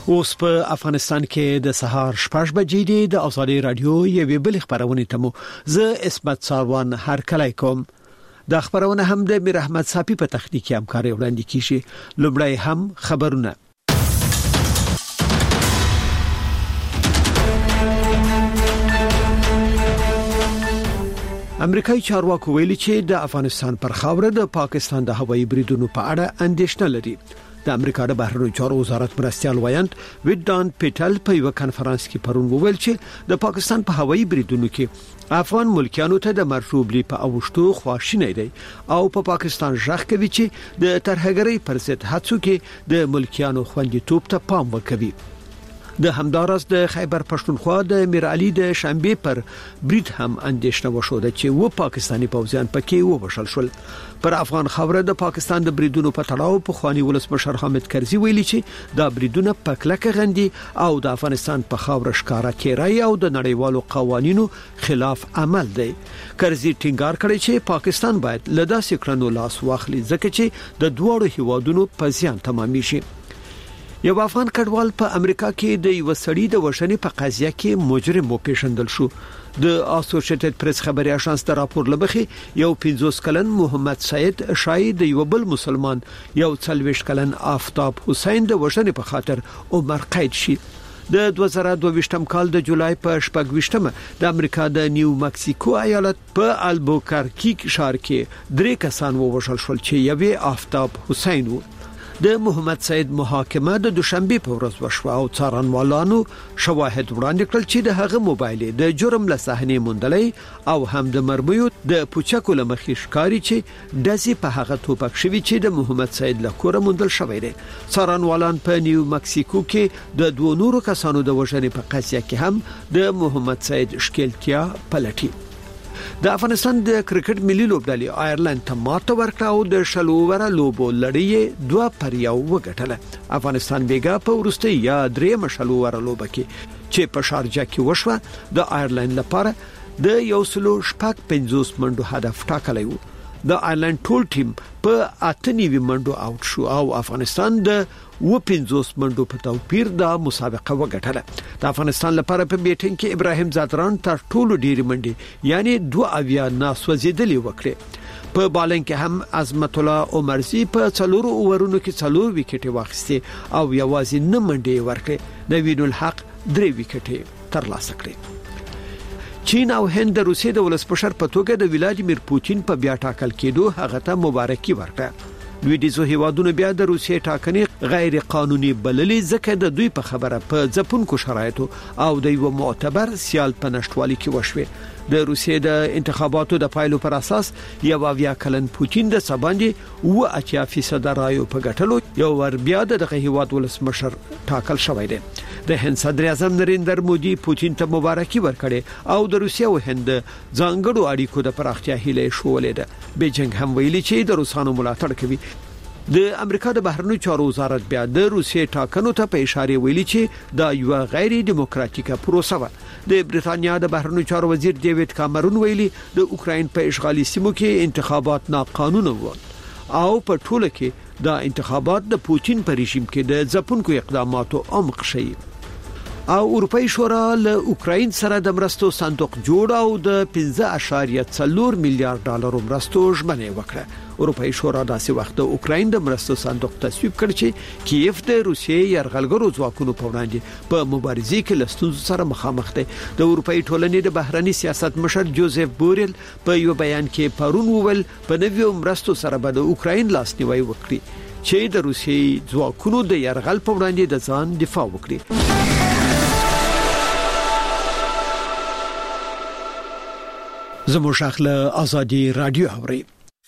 اوس په افغانستان کې د سهار 6 بجې دی د ازادي رادیو یوې بل خبرونه تمو زه اسمت ساروان هر کله کوم د خبرونه هم د میر احمد صافي په تخنیکی همکاري وړاندې کیږي لومړی هم خبرونه امریکایي چارواکو ویلي چې د افغانستان پر خاوره د پاکستان د هوایي بریدونو په اړه اندېښنه لري د امریکا د بهرنیو چارو وزارت مرستيال وایانت ویډان پیټل په یو کانفرنس کې پرون وویل چې د پاکستان په هوایي بریدونو کې افغان ملکیانو ته د مرشوبلي په اوشتو خواشینی دی او په پاکستان ځخ کوي چې د ترهګرۍ پر ضد هڅو کې د ملکیانو خوندیتوب ته پام وکوي د همدارس د خیبر پښتونخوا د میر علي د شنبه پر برید هم اندېښنه وشوده چې و پاکستانی پوځیان پکې وبشل شول پر افغان خاوره د پاکستان د بریدونو په تړاو په خواني ولسمشر حامد کرزي ویلي چې دا بریدونه پکلکه غندي او د افغانستان په خاوره ښکارا کېرای او د نړیوالو قوانینو خلاف عمل دی کرزي ټینګار کړی چې پاکستان باید له داسې کړنو لاس واخلي ځکه چې د دوړو هیوادونو په زیان تمامي شي یو افغان کډوال په امریکا کې د یو سړي د وژنې په قضیه کې مجرم وپیژندل شو د اسوسییټډ پریس خبري اژانس د راپور لبخي یو 50 کلن محمد سید شاهد یو بل مسلمان یو 40 کلن آفتاب حسین د وژنې په خاطر عمر قید شي د 2022م کال د جولای په 28مه د امریکا د نیو مکسیکو ایالت په البوکرکی ښار کې 3 کسان ووژل شول چې یوه آفتاب حسین و د محمد سید محاکمه د دوشنبه په ورځ وشوه او څارنوالانو شواهد وړاندې کړل چې د هغه موبایل د جرم له صحنې موندلې او هم د مرمیو د پوچکو لمخې ښکاری چې داسې په هغه توپک شوی چې د محمد سید له کوره موندل شوی دی څارنوالان په نیو مکسیکو کې د 2 نورو کسانو د وژنې په قضیه کې هم د محمد سید ښکیلتیا پلټي د افغانستان د کرکټ ملي لوبډلې آیرلند ته ماته ورکړه او د شلووره لوبو لړۍ 2-1 وګټله افغانستان بیګا په ورسته یا 3 شلووره لوبه کې چې په شارجه کې وشوه د آیرلند لپاره د 150 منډو هدف ټاکلی و د آیرلند ټول ټیم په 98 منډو اوټ شو او افغانستان د 50 منډو په توپیر د مسابقه وګټله د افغانستان لپاره په بیټینګ کې ابراهیم زادران تر ټولو ډېری منډي یعنی 2 ناسوځیدلې وکړه په بالنګ کې هم عظمت الله عمرزي په 4 اوورونو کې 4 وکټې واخیستې او یوازې 9 منډي ورکړې نوین الحق 3 وکټې ترلاسه کړې چین او هند د روسیې د ولسمشر په توګه د ولادیمیر پوتین په بیا ټاکل کېدو هغه ته مبارکي ورکړه لویدیزو هیوادونو بیا د روسیې ټاکنې غیر قانوني بللې ځکه د دوی په خبره په ځپونکو شرایطو او د یو معتبر سیال په نشټوالي کې وشوه د روسیې د انتخاباتو د پایلو پر اساس یو بیا کلن پوتین د سباندې 80% رایو په ګټلو یو ور بیا دغه هیواد ولسمشر ټاکل شوی دی د هند صدر اعظم نریندر مودي پوتین ته مبارکي ورکړي او د روسیې او هند ځانګړو اړیکو د پراختیا هیله شولې ده بیجینګ هم ویلي چې د روسانو ملاتړ کوي د امریکا د بهرنیو چارو وزارت بیا د روسیې ټاکنو ته په اشاره ویلي چې دا یو غیر دیموکراتیکه پروسه و د بریټانیا د بهرنیو چارو وزیر ډیوډ کامرون ویلي د اوکراین په اشغالي سیمو کې انتخابات ناقانونه وو او په ټوله کې دا انتخابات د پوتین په رژیم کې د ځپونکو اقداماتو عمق شي او اروپאי شورا له اوکراین سره د مرستو صندوق جوړ او د 15.4 میلیارډ ډالر مرستو ژمنه وکړه اروپאי شورا داسې وخت د اوکراین د مرستو صندوق تصویب کړ چې کیف د روسیې یرغلګرو ځواکونو په وړاندې په مبارزې کې لستونزو سره مخامخ دی د اروپאי ټولنې د بهرني سیاست مشر جوزف بوریل په یو بیان کې پرون وویل په نویو مرستو سره به د اوکراین لاسنیوي وکړي چې د روسیې ځواکونو د یرغل په وړاندې د ځان دفاع وکړي زموږ شاخله ازادي رادیو اوري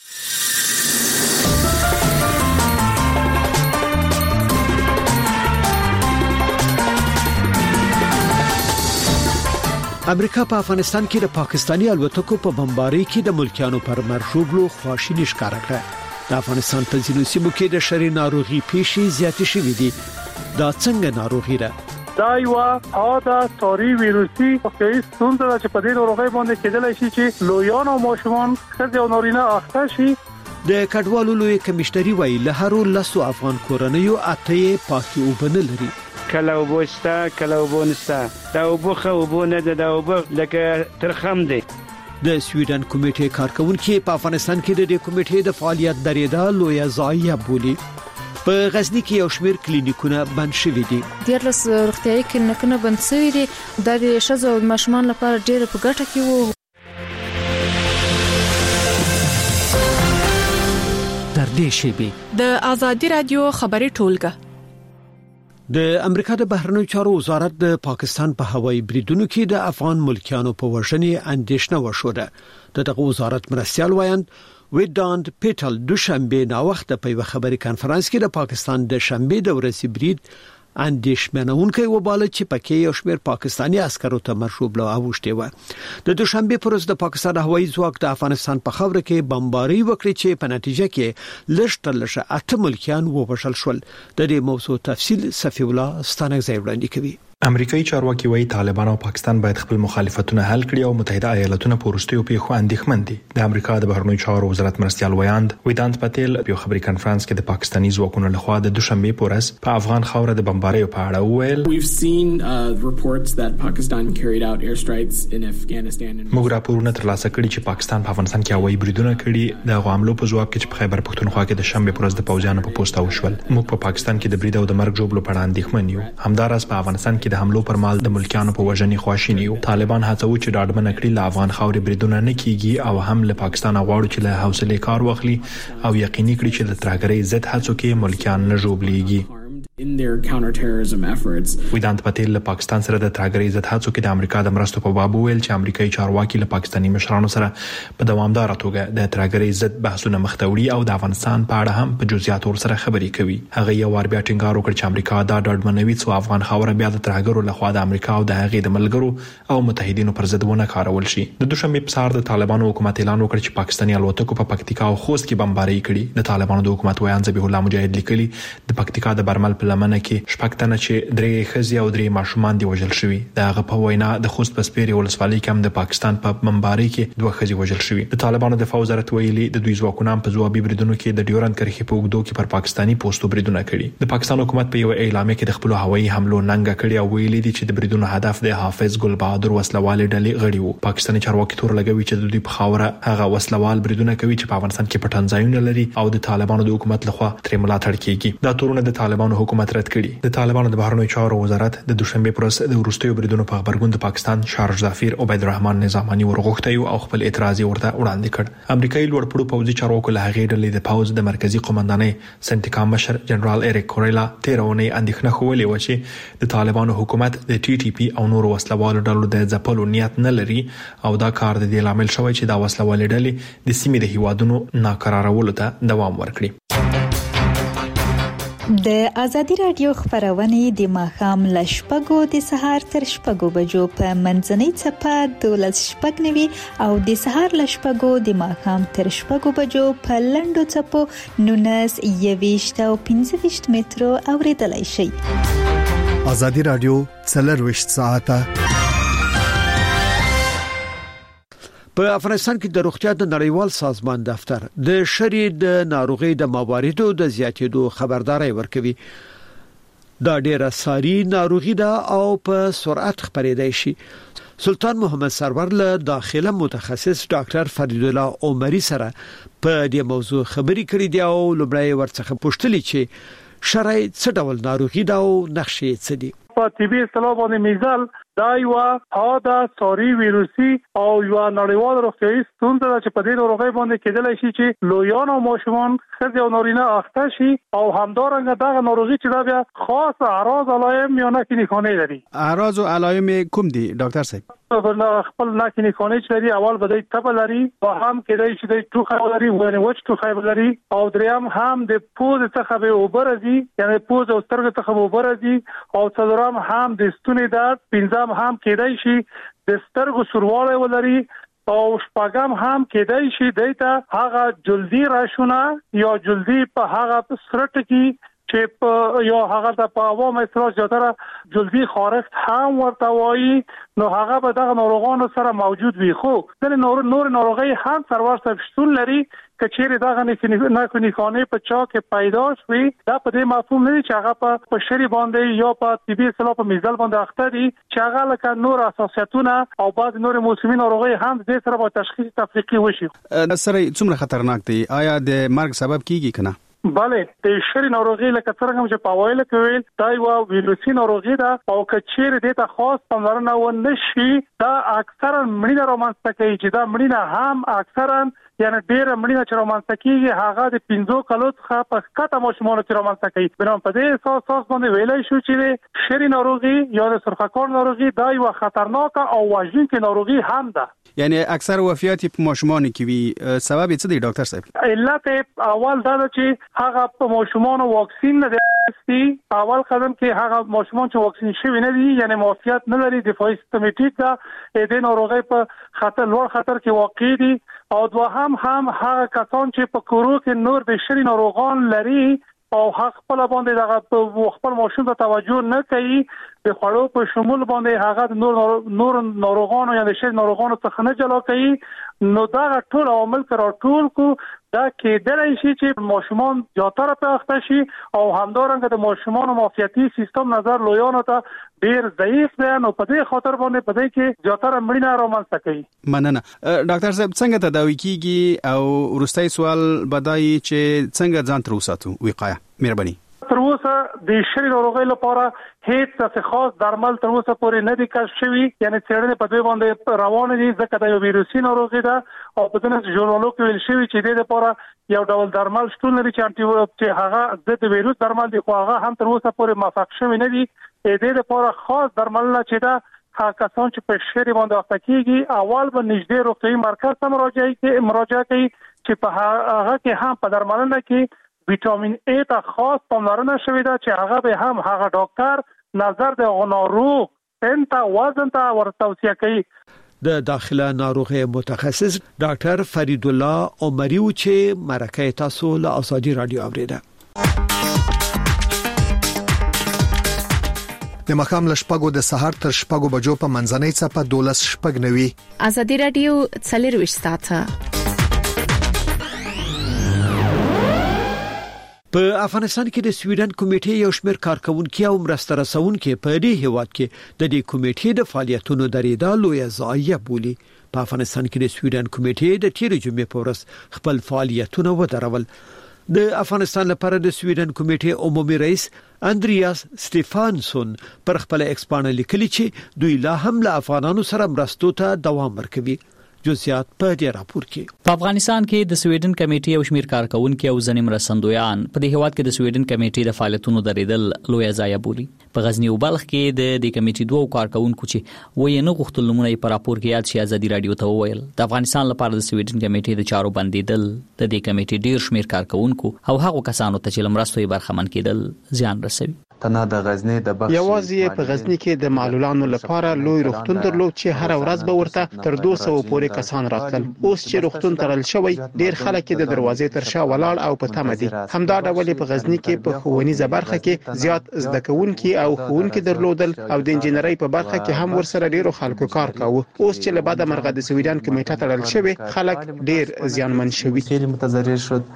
امریکا په افغانستان کې د پاکستانی الوتکو په بمبارۍ کې د ملکیانو پر مرشوبلو خواشینی ښکارا کړه د افغانستان په ځینو سیمو کې د شری ناروغي پیښې زیاتې شوې دي دا څنګه ناروغي ده دا یو عاده ساری ویروسي اوسې ستونزه چې په دې ناروغي باندې کېدلی شي چې لویان او ماشومان ښځې او نارینه اخته شي د کډوالو لوی کمشنري وایي له هرو لسو افغان کورنیو اته پاکي وبنه لري کله اوبه شته کله اوبه نشته. دا اوبه خو اوبه نه ده، دا اوبه لکه ترخم دی. د سویډن کمیټې کارکونکو په افغانستان کې د دې کمیټې د فعالیت درېدا لویه ضایعه بولي. په غزنی کې یو شمېر کلینیکونه بند شوي دي. ډېر روغتیايي کلینیکونه بند شوي دي. د ښځو او ماشومان لپاره ډېر په ګټه کې وو. در دې شیبه د آزادي رادیو خبري ټولګه. د امریکا د بهرنیو چارو وزارت د پاکستان په هوایي بریدونو کې د افغان ملکیانو په وژنې اندېښنه وشوده. دغه وزارت مرستيال وایي ویداند پیټل دوشنبه نا وخت په یو خبري کانفرنس کې د پاکستان د شنبه د ورځې برید اندېښمنونکي وباله چې پکې یو شمېر پاکستانی عسکرو ته مرشوب له اوښتي و. د دوشنبه پر ورځ د پاکستان هوایي ځواک د افغانستان په خاوره کې بمباري وکړي چې په نتیجه کې لږ 8 ملکیان ووژل شول. د دې موضوع تفصیل صفی الله ستانګزی وړاندې کوي. امریکایي چارواکي وايي طالبان او پاکستان باید خپل مخالفتونه حل کړي او متحده ایالاتونه په وروستیو پیښو اندېښمن دي. د امریکا د بهرنیو چارو وزارت مرستيال ویاند ویدانت پټیل په خبري کانفرنس کې د پاکستاني ځواکونو لخوا د دوشنبه په ورځ په افغان خاوره د بمباریو په اړه وویل موږ راپورونه ترلاسه کړي چې پاکستان په افغانستان کې هوایي بریدونه کړي. د حملو په ځواب کې چې په خیبر پښتونخوا کې د شنبه پر ورځ د پوځیانو په پوسټ وشول. موږ په پاکستان کې د برید او د مرګ جوړولو په اړه اندېښمن یو. همدارس په افغانستان کې د حملو پر مال د ملکیانو په وژنې خواشینی یو. طالبان هڅه وکړي چې ډاډمن کړي له افغان خاورې بریدونه نه کیږي او هم له پاکستان غواړي چې له حوصله کار واخلي او یقیني کړي چې د ترهګرۍ ضد هڅو کې ملکیان نه ژوبليږي. in their counterterrorism efforts. ویدانت پټیل له پاکستان سره د ترهګرۍ ضد هڅو کې د امریکا د مرستو په باب ویل چې امریکایي چارواکي له پاکستاني مشرانو سره په دوامدار توګه د ترهګرۍ ضد بحثونه مخ ته وړي او د افغانستان په اړه هم په جزئیات سره خبرې کوي. هغه یو وار بیا ټینګار وکړ چې امریکا دا ډاډمنوي چې افغان خاوره بیا د ترهګرو لخوا د امریکا او د هغې د ملګرو او متحدینو پر ضد ونه کارول شي. د دوشنبه په سهار د طالبانو حکومت اعلان وکړ چې پاکستاني الوتکو په پکتیکا او خوست کې بمباري کړي. د طالبانو د حکومت ویان ذبیح الله مجاهد لیکلي د پکتیکا د برمل په لمنه کې شپږ تنه چې 3 ښځې او 3 ماشومان دی وژل شوي. د هغه په وینا د خوست په سپیري ولسوالۍ کې هم د پاکستان په بمباري کې 2 ښځې وژل شوي. د طالبانو د دفاع وزارت ویلي د دوی ځواکونو په ځوابي بریدونو کې د ډیورند کرښې په اوږدو کې پر پاکستاني پوسټو بریدونه کړي. د پاکستان حکومت په یو اعلامیه کې د خپل هوایي حملو ننګه کړې او ویلي دي چې د بریدونو هدف د حافظ ګل بهادر وسلوال ډلې غړي وو. پاکستاني چارواکي تور لګوي چې د دوی په خاوره هغه وسلوال بریدونه کوي چې په افغانستان کې پټن ځایونه لري او د طالبانو د حکومت لخوا تر ملاتړ کیږي. دا تورونه د طالبانو حکومت رد کړي. د طالبانو د بهرنیو چارو وزارت د دوشنبه پر ورځ د وروستیو بریدونو په خبرګون د پاکستان شارج ظفیر عبید الرحمن نظامی ورغوښتي او خپل اعتراض ورته وړاندې کړ. امریکایي لوړپوړو پوځي چارواکو له هغې ډلې د پوځ د مرکزی قومندانۍ سنټیکام مشر جنرال اریک کوریلا 13 اونۍ اندېښنه خولې و چې د طالبانو حکومت د ټي ټي پی او نور وسلوالو ډلو د ځپلو نیت نه لري او دا کار د دې لامل شوی چې دا وسلوالې ډلې د سیمې د هیوادونو ناکرارولو ته دوام ورکړي. د آزادي رادیو خبرونه د ماښام ل 8:00 د سهار تر 8:00 بجو په منځنۍ چپه 12:09 او د سهار ل 8:00 د ماښام تر 8:00 بجو په لنډو چپو 19 او 15 مترو اوریدلای شي. آزادي رادیو 24 ساعته. په افغانستان کې د روغتیا د نړیوال سازمان دفتر د شری د ناروغي د مواردو د زیاتېدو خبرداري ورکوي. دا ډیره ساري ناروغي ده او په سرعت خپرېدای شي. سلطان محمد سرور له داخله متخصص ډاکټر فرید الله عمری سره په دې موضوع خبرې کړې دي او لومړی ورڅخه پوښتلې چې شری څه ډول ناروغي ده او نقشې څه دي. په طبي اصطلاح باندې میزل دا یو حاده ساري ویروسي او یو نړیوال روغتیايي ستونزه ده چې په دې ناروغۍ باندې کېدلی شي چې لویان او ماشومان ښځې او نارینه اخته شي او همدارنګه دغه ناروغي چې دا بیا خاص اعراض علائم یا نښې نښانې لري. اعراض او علائم کوم دي ډاکټر صاحب؟ خپل نښې نښانې چې لري اول به د تبه لري او هم کېدای شي د ټوخی لري ونه وچ ټوخی لري او دریم هم د پوزې څخه به اوبه راځي یعنی پوزې او سترګې څخه به اوبه راځي او څلورم هم د ستوني درد پنځم هم کېدای شي د سترګو سوروالی ولري او شپږم هم کېدای شي دایته هغه جلدی راشونه یا جلدی په هغه سرټ کې چې یو هغه د عوامو اصلاح زیاتره جلدی خارښت هم ورته وایي نو هغه به دغه ناروغانو سره موجود وي خو د نور ناروغي هم سرور شتون لري کچېره دغه نه خانه په چا کې پیدا شوي دا په دې مفهوم نه چې هغه په شری باندې یا په طبي اصلاح په میزل باندې اخته دي چې هغه لکه نور اساسیتونه او بعض نور موسمي ناروغي هم د سره په تشخیص تفریقي وشي سره څومره خطرناک دي آیا د مرګ سبب کیږي کنه بله د شری ناروغي لکه څنګه چې په وایل کې ویل دا یو ویروسي ناروغي ده او کچېره د ته خاص پاملرنه ونشي دا اکثرا مړینه رومانسته کوي چې دا مړینه هم اکثرا یعنی ډېر مړینه چې رومانسته کیږي هغه د 15 کالو څخه په کته ماشومان چې رومانسته کوي بنام په دې اساس باندې ویلای شو چې شری ناروغي یا د سرخکار ناروغي دا یو خطرناک او وژونکې ناروغي هم ده یعنی اکثر وفیات په ماشومان کې وي سبب څه دی ډاکټر صاحب علت اول دا چې هغه په ماشومان واکسین نه دی اول قدم کې هغه ماشومان چې واکسین شوی نه دي یعنی معافیت نه لري دفاعي سیستم ټیټ ده د ناروغي په لوړ خطر کې واقع دي او دوهم هم هغه کسان چې په کورو کې نور د شری ناروغان لري او حق خپل باندې دغه خپل ماشوم ته توجه نه کوي د خوړو په شمول باندې هغه نور ناروغانو یا د شری ناروغانو څخه نه جلا کوي نو دا ټول عوامل ټول کو دا کېدای شي چې ماشومان زیاتره په اخته شي او همدارنګه د ماشومان معافیتي سیستم نظر لویانو ته ډیر ضعیف دی نو په دې خاطر باندې په دې کې زیاتره مړینه رومانسته کوي مننه ډاکټر صاحب څنګه تداوی کیږي او ورستۍ سوال بدای چې څنګه ځان تر وساتو وقایه مهرباني تر اوسه د شری ناروغۍ لپاره هیڅ څه خاص درمل تر اوسه پورې نه دي کشف شوي یعنی څېړنې په دې باندې روانه دي ځکه دا یو ویروسي ناروغي ده او په دې ژورنالو کې ویل شوی چې د لپاره یو ډول درمل شتون لري چې هغه د ویروس درمل دي خو هغه هم تر اوسه پورې موفق شوی نه دي د لپاره خاص درمل نه چې دا کسان چې په شری باندې اخته کیږي اول به نږدې روغتیايي مرکز ته مراجعه کوي چې په هغه کې هم په درملنه کې ویټامین ای ته خاص پاملرنه شوې ده چې هغه به هم هغه ډاکټر نظر د ناروغ انت وزن ته ورتوصیه کوي د داخله ناروغي متخصص ډاکټر فرید الله عمری چې مرکه تاسو له ازادي رادیو اوریده د مخام لشپګو د سحر تر شپګو بجو په منځنۍ صفه 12 شپګ نوي ازادي رادیو څلرويش ساعته په افغانستان کې د سویډن کمیټې یو شمېر کارکونکو او مرسته رسونکو په دې هیواد کې د دې کمیټې د فعالیتونو درېدا لوی ضایعه بولي په افغانستان کې د سویډن کمیټې د تیر جمعې په ورځ خپل فعالیتونه ودرول د افغانستان لپاره د سویډن کمیټې عمومي رئیس اندریاس سټيفانسون پر خپل ایکسپانه لیکلي چې دوی لا هم له افغانانو سره مرستو ته دوام ورکوي جزئیات په دې راپور کې په افغانستان کې د سویډن کمیټې او شمیر کارکونکو او ځنې مرستندویان په دې هواد کې د سویډن کمیټې د فعالیتونو درېدل لوی ضایعه بولي په غزنی او بلخ کې د دې کمیټې دوه کارکونکو چې وایي نه غوښتل نمونه په راپور کې یاد شي ازادي رادیو ته وویل د افغانستان لپاره د سویډن کمیټې د چارو بندیدل د دې کمیټې ډیر شمیر کارکونکو او هغو کسانو ته چې لمرستوي برخمن کېدل زیان رسوي تنه د غزنی د بخش یوازې په غزنی کې د معلولانو لپاره لوی روغتون درلود چې هر ورځ به ورته تر 200 پورې کسان راتل اوس چې روغتون ترل شوی ډیر خلک د دروازې تر شا ولاړ او په تمه دي همدا ډول په غزنی کې په ښوونیزه برخه کې زیات زده کوونکي او ښوونکي درلودل او د انجنیري په برخه کې هم ورسره ډیرو خلکو کار کاوه اوس چې له بعد مرغه د سویډن کمیټه ترل شوی خلک ډیر زیانمن شوي متضرر شد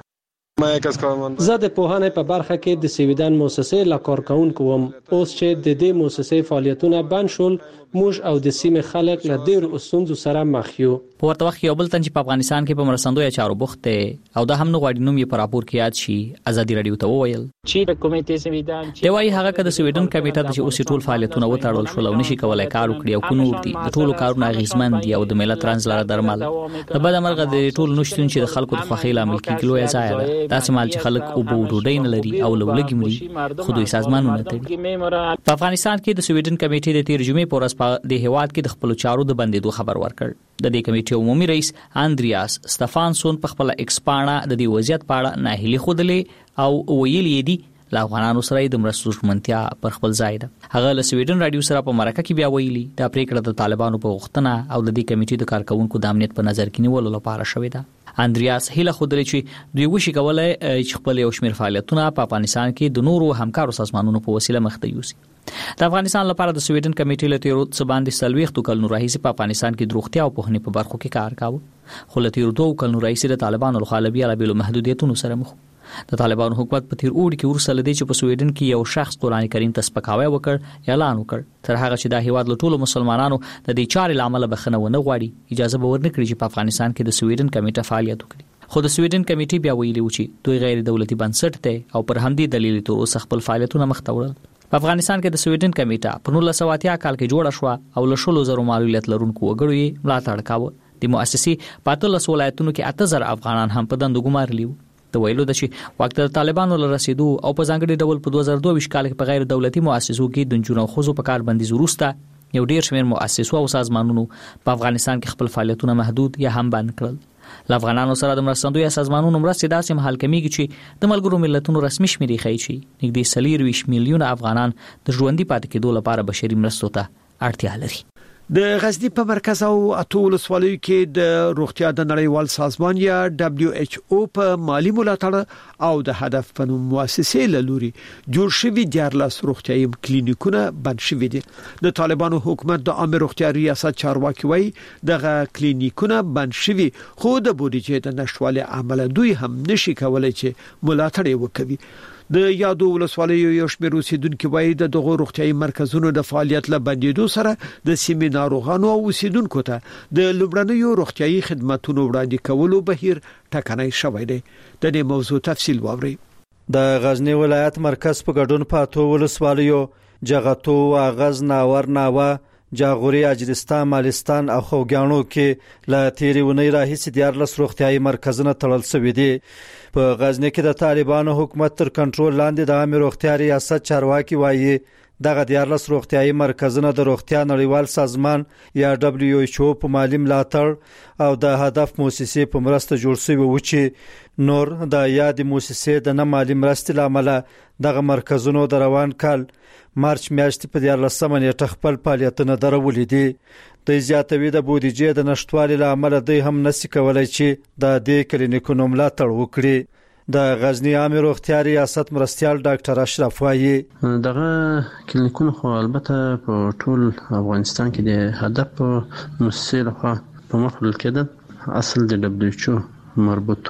زه د پوهنې په برخه کې د سویډن مؤسسې لا کارکونکو وم اوس چې د دې مؤسسې فعالیتونه بند شول موږ او د سیمې خلک له ډېر ستونزو سره مخ یو په ورته وخت یو بل تن چې په افغانستان کې په مرستندوی چارو بوخت او دا هم نو غواړي نوم یې په راپور کې یاد شي ازادي رادیو ته وویل چې د کمیټې سویډن دی وايي هغه که د سویډن کمیټه چې اوس ټول فعالیتونه وتړل شول او نشي کولای کار وکړي او کو نور دي د ټولو کارونه غیزمن دي او د ملت ترانزلاره درمل د بعد مرغه د ټول نشټون چې د خلکو د خوخي لامل کېږي لوی ځای ده دا سمال چې خلک او بوډۍ نه لري او لولګي مري خو دوی سازمانونه تړي په افغانستان کې د سویډن کمیټې د تیر جمعې په ورځ په د هیواد کې د خپل چارو د بندیدو خبر ورکړ د دې کمیټې عمومي رئیس اندریاس سټيفانسون په خپل ایکسپانه د دې وضعیت په اړه ناهیلي خوده او ویلي دي لا افغانانو سره د مرستو ژمنتیا پر خپل ځای ده هغه له سویډن رادیو سره په مرکه کې بیا ویلي دا پریکړه د طالبانو په غوښتنه او د دې کمیټې د کارکونکو د امنیت په نظر کې نیولو لپاره شوې ده اندریاس هیله خودلې چې دوی وشي کولای چې خپل یو شمېر فعالیتونه په افغانستان کې د نورو همکارو سازمانونو په وسیله مخته یوسي. د افغانستان لپاره د سویډن کمیټې له تیرو څه باندې 40 کلونو راهیسې په افغانستان کې د روغتیا او پوهنې په برخو کې کار کاوه، خو له تیرو 2 کلونو راهیسې د طالبانو لخوا له بیلابېلو محدودیتونو سره مخ. د طالبانو حکومت په تیر اوړي کې ورسره لدی چې په سویډن کې یو شخص قرآن کریم ته سپکاوی وکړ، اعلان وکړ تر هغه چې د هیواد له ټولو مسلمانانو د دې چارې لامل بخښنه ونه غواړي اجازه به ورنکړي چې په افغانستان کې د سویډن کمیټه فعالیت وکړي. خو د سویډن کمیټې بیا ویلي و چې دوی غیر دولتي بنسټ دی او پر همدې دلیل تر اوسه خپل فعالیتونه مخته وړل. په افغانستان کې د سویډن کمیټه په 1980 کال کې جوړه شو او له 100,000 معلولیت لرونکو وګړو یې ملاتړ کاوه. د مؤسسې په 13 ولایتونو کې 8,000 افغانان هم په دندو ګمارلي وو. د ویلو د چې وخت د طالبانو لپاره رسیدو او په ځانګړي ډول په 2022 کال کې په غیر دولتي مؤسسو کې د جنونو خوځو په کار بندیز وروسته یو ډیر شمېر مؤسسو او سازمانونو په افغانستان کې خپل فعالیتونه محدود یا هم بند کړل. ل افغانانو سره د مرستندوی سازمانونو مرستې داسې مهال کمیږي چې د ملګرو ملتونو رسمي شمیرې ښیي چې نږدې 40 میلیونه افغانان د ژوندۍ پاتې کېدو لپاره بشري مرستو ته اړتیا لري. د غزنی په مرکز او اتول ولسوالیو کې د روغتیا د نړیوال سازمان یا WHO په مالی ملاتړ او د هدف په مؤسسې لوري جوړ شوی 14 روغتیايي کلینیکونه بند شوي دي. د طالبانو حکومت د عامه روغتیا ریاست چارواکي وایي دغه کلینیکونه بند شوي خو د بودیجې د نشټوالي عمل دوی هم نشي کولای چې ملاتړ وکړي. د یادو ولسوالیو یو شمېر اوسیدونکو وایي د دغه روغتیايي مرکزونو د فعالیت له بندیدو سره د سیمې ناروغانو او اوسیدونکو ته د لومړنیو روغتیايي خدماتو وړاندې کولو بهیر ټکنۍ شوی دی. د دې موضوع تفصیل واوري. د غزنی ولایت مرکز په ګډون پاتو ولسوالیو جغتو اغاز ناور ناوه جاغوري اجرستان مالستان او خوګانو کې لا تیریونی راهیسې 14 روغتیايي مرکزونه تړل شوي دي. په غزنی کې د طالبانو حکومت تر کنټرول لاندې د عامه روغتیا ریاست چارواکي وایي دغه 14 روغتیايي مرکزونه د روغتیا نړیوال سازمان یا WHO په مالی ملاتړ او د هدف مؤسسې په مرسته جوړ شوی و چې نور د یاد مؤسسې د نه مالی مرستې لامل دغه مرکزونو د روان کال مارچ میاشتې په 14 نیټه خپل فعالیتونه درولې دي. د زیاتوي د بودیجې د نشټوالي لامل دوی هم نشي کولای چې د دې کلینیکونو ملاتړ وکړي. د غزنی عامه روغتیا ریاست مرستیال ډاکټر اشرف وایي دغه کلینیکونه خو البته په ټول افغانستان کې د هدف مؤسسې لخوا په مخ وړل کېدل اصل د WHO مربوط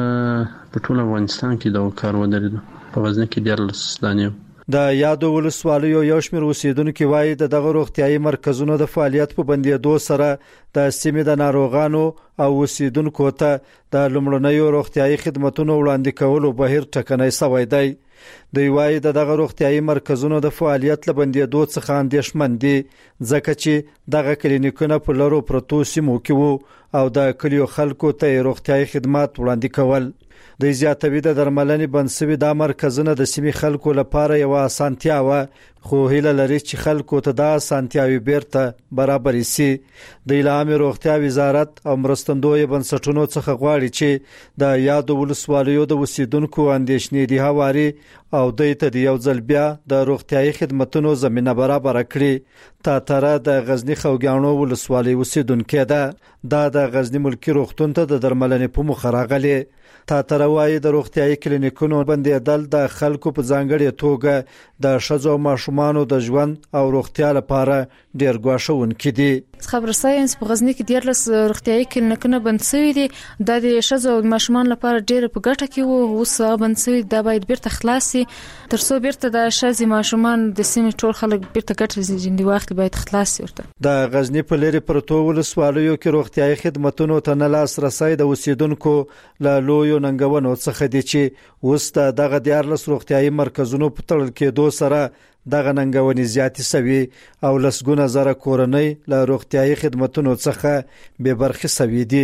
په ټول افغانستان کې د کار ودرېدو په غزنی کې 14 دانې. د یادو ولسوالیو یو شمېر اوسیدونکو وایي د دغه روغتیايي مرکزونو د فعالیت په بندیدو سره د سیمې د ناروغانو او اوسیدونکو ته د لومړنیو روغتیايي خدماتو وړاندې کولو بهیر ټکنۍ شوی دی. دوی وایي دغه روغتیايي مرکزونو د فعالیت له بندیدو څخه اندېښمن دي ځکه چې دغه کلینیکونه په لرو پروتو سیمو کې وو او د کلیو خلکو ته روغتیايي خدمات وړاندې کول. د زیاتوي د درملنې بنسوي د مرکزونه د سیمې خلکو لپاره یو اسانتیا و خو هیله لري چې خلکو ته د اسانتیاوي بیرته برابر شي. د عامه روغتیا وزارت او مرستندوی بنسټونو څخه غواړي چې د یادو ولسوالیو د اوسیدونکو اندېښنې دي هواري او دوی ته د یو ځل بیا د روغتیايي خدماتو زمينه برابر کړي. تاتره د غزنی خوګانو ولسوالۍ اوسیدونکو ده د غزنی ملکی روغتون ته د درملنې په مخ راغلي. تاتره وایي د روغتیايي کلینیکونو بندیدل د خلکو په ځانګړي توګه د شذو ماشومانو د ژوند او روغتیا لپاره ډیر ګواښونکي دي. خبر ساينس په غزنی کې 14 روغتیايي کلینیکونه بند شوي دي. د شذو ماشومان لپاره ډیر په ګټه کې وو اوس بند شوي دا باید بیرته خلاص شي ترڅو بیرته د شذي ماشومان د سیمې ټول خلک بیرته ګټه ژوندۍ واخلي باید خلاص شي. ورته د غزنی په لری پروتو ولسوالیو کې روغتیايي خدماتو ته نه لاس رسای د اوسیدونکو له لوی ننګونو څخه دي چې اوس دغه 14 روغتیايي مرکزونو په تړل کېدو سره دغه ننګونې زیاتې شوي او لسګونه زره کورنۍ له روغتیايي خدماتو څخه به برخه شوي دي.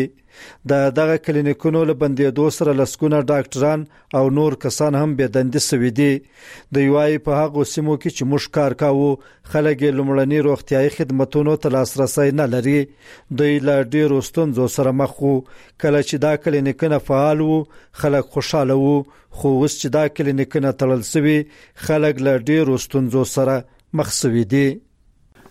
دغه کلینیکونو له بندیدو سره لسګونه ډاکټران او نور کسان هم به دندې شوي دي. د یوای په هغه سیمو کې چې موږ کار کاوه خلک لومړني روغتیايي خدماتو ته لاسرسي نه لري. دوی له ډیرو ستونزو سره مخ وو. کله چې دا کلینیکونه فعال وو خلک خوشاله وو خو اوس چې دا کلینیکونه تړل شوي خلک له ډیرو ستونزو سره مخ شوي دي.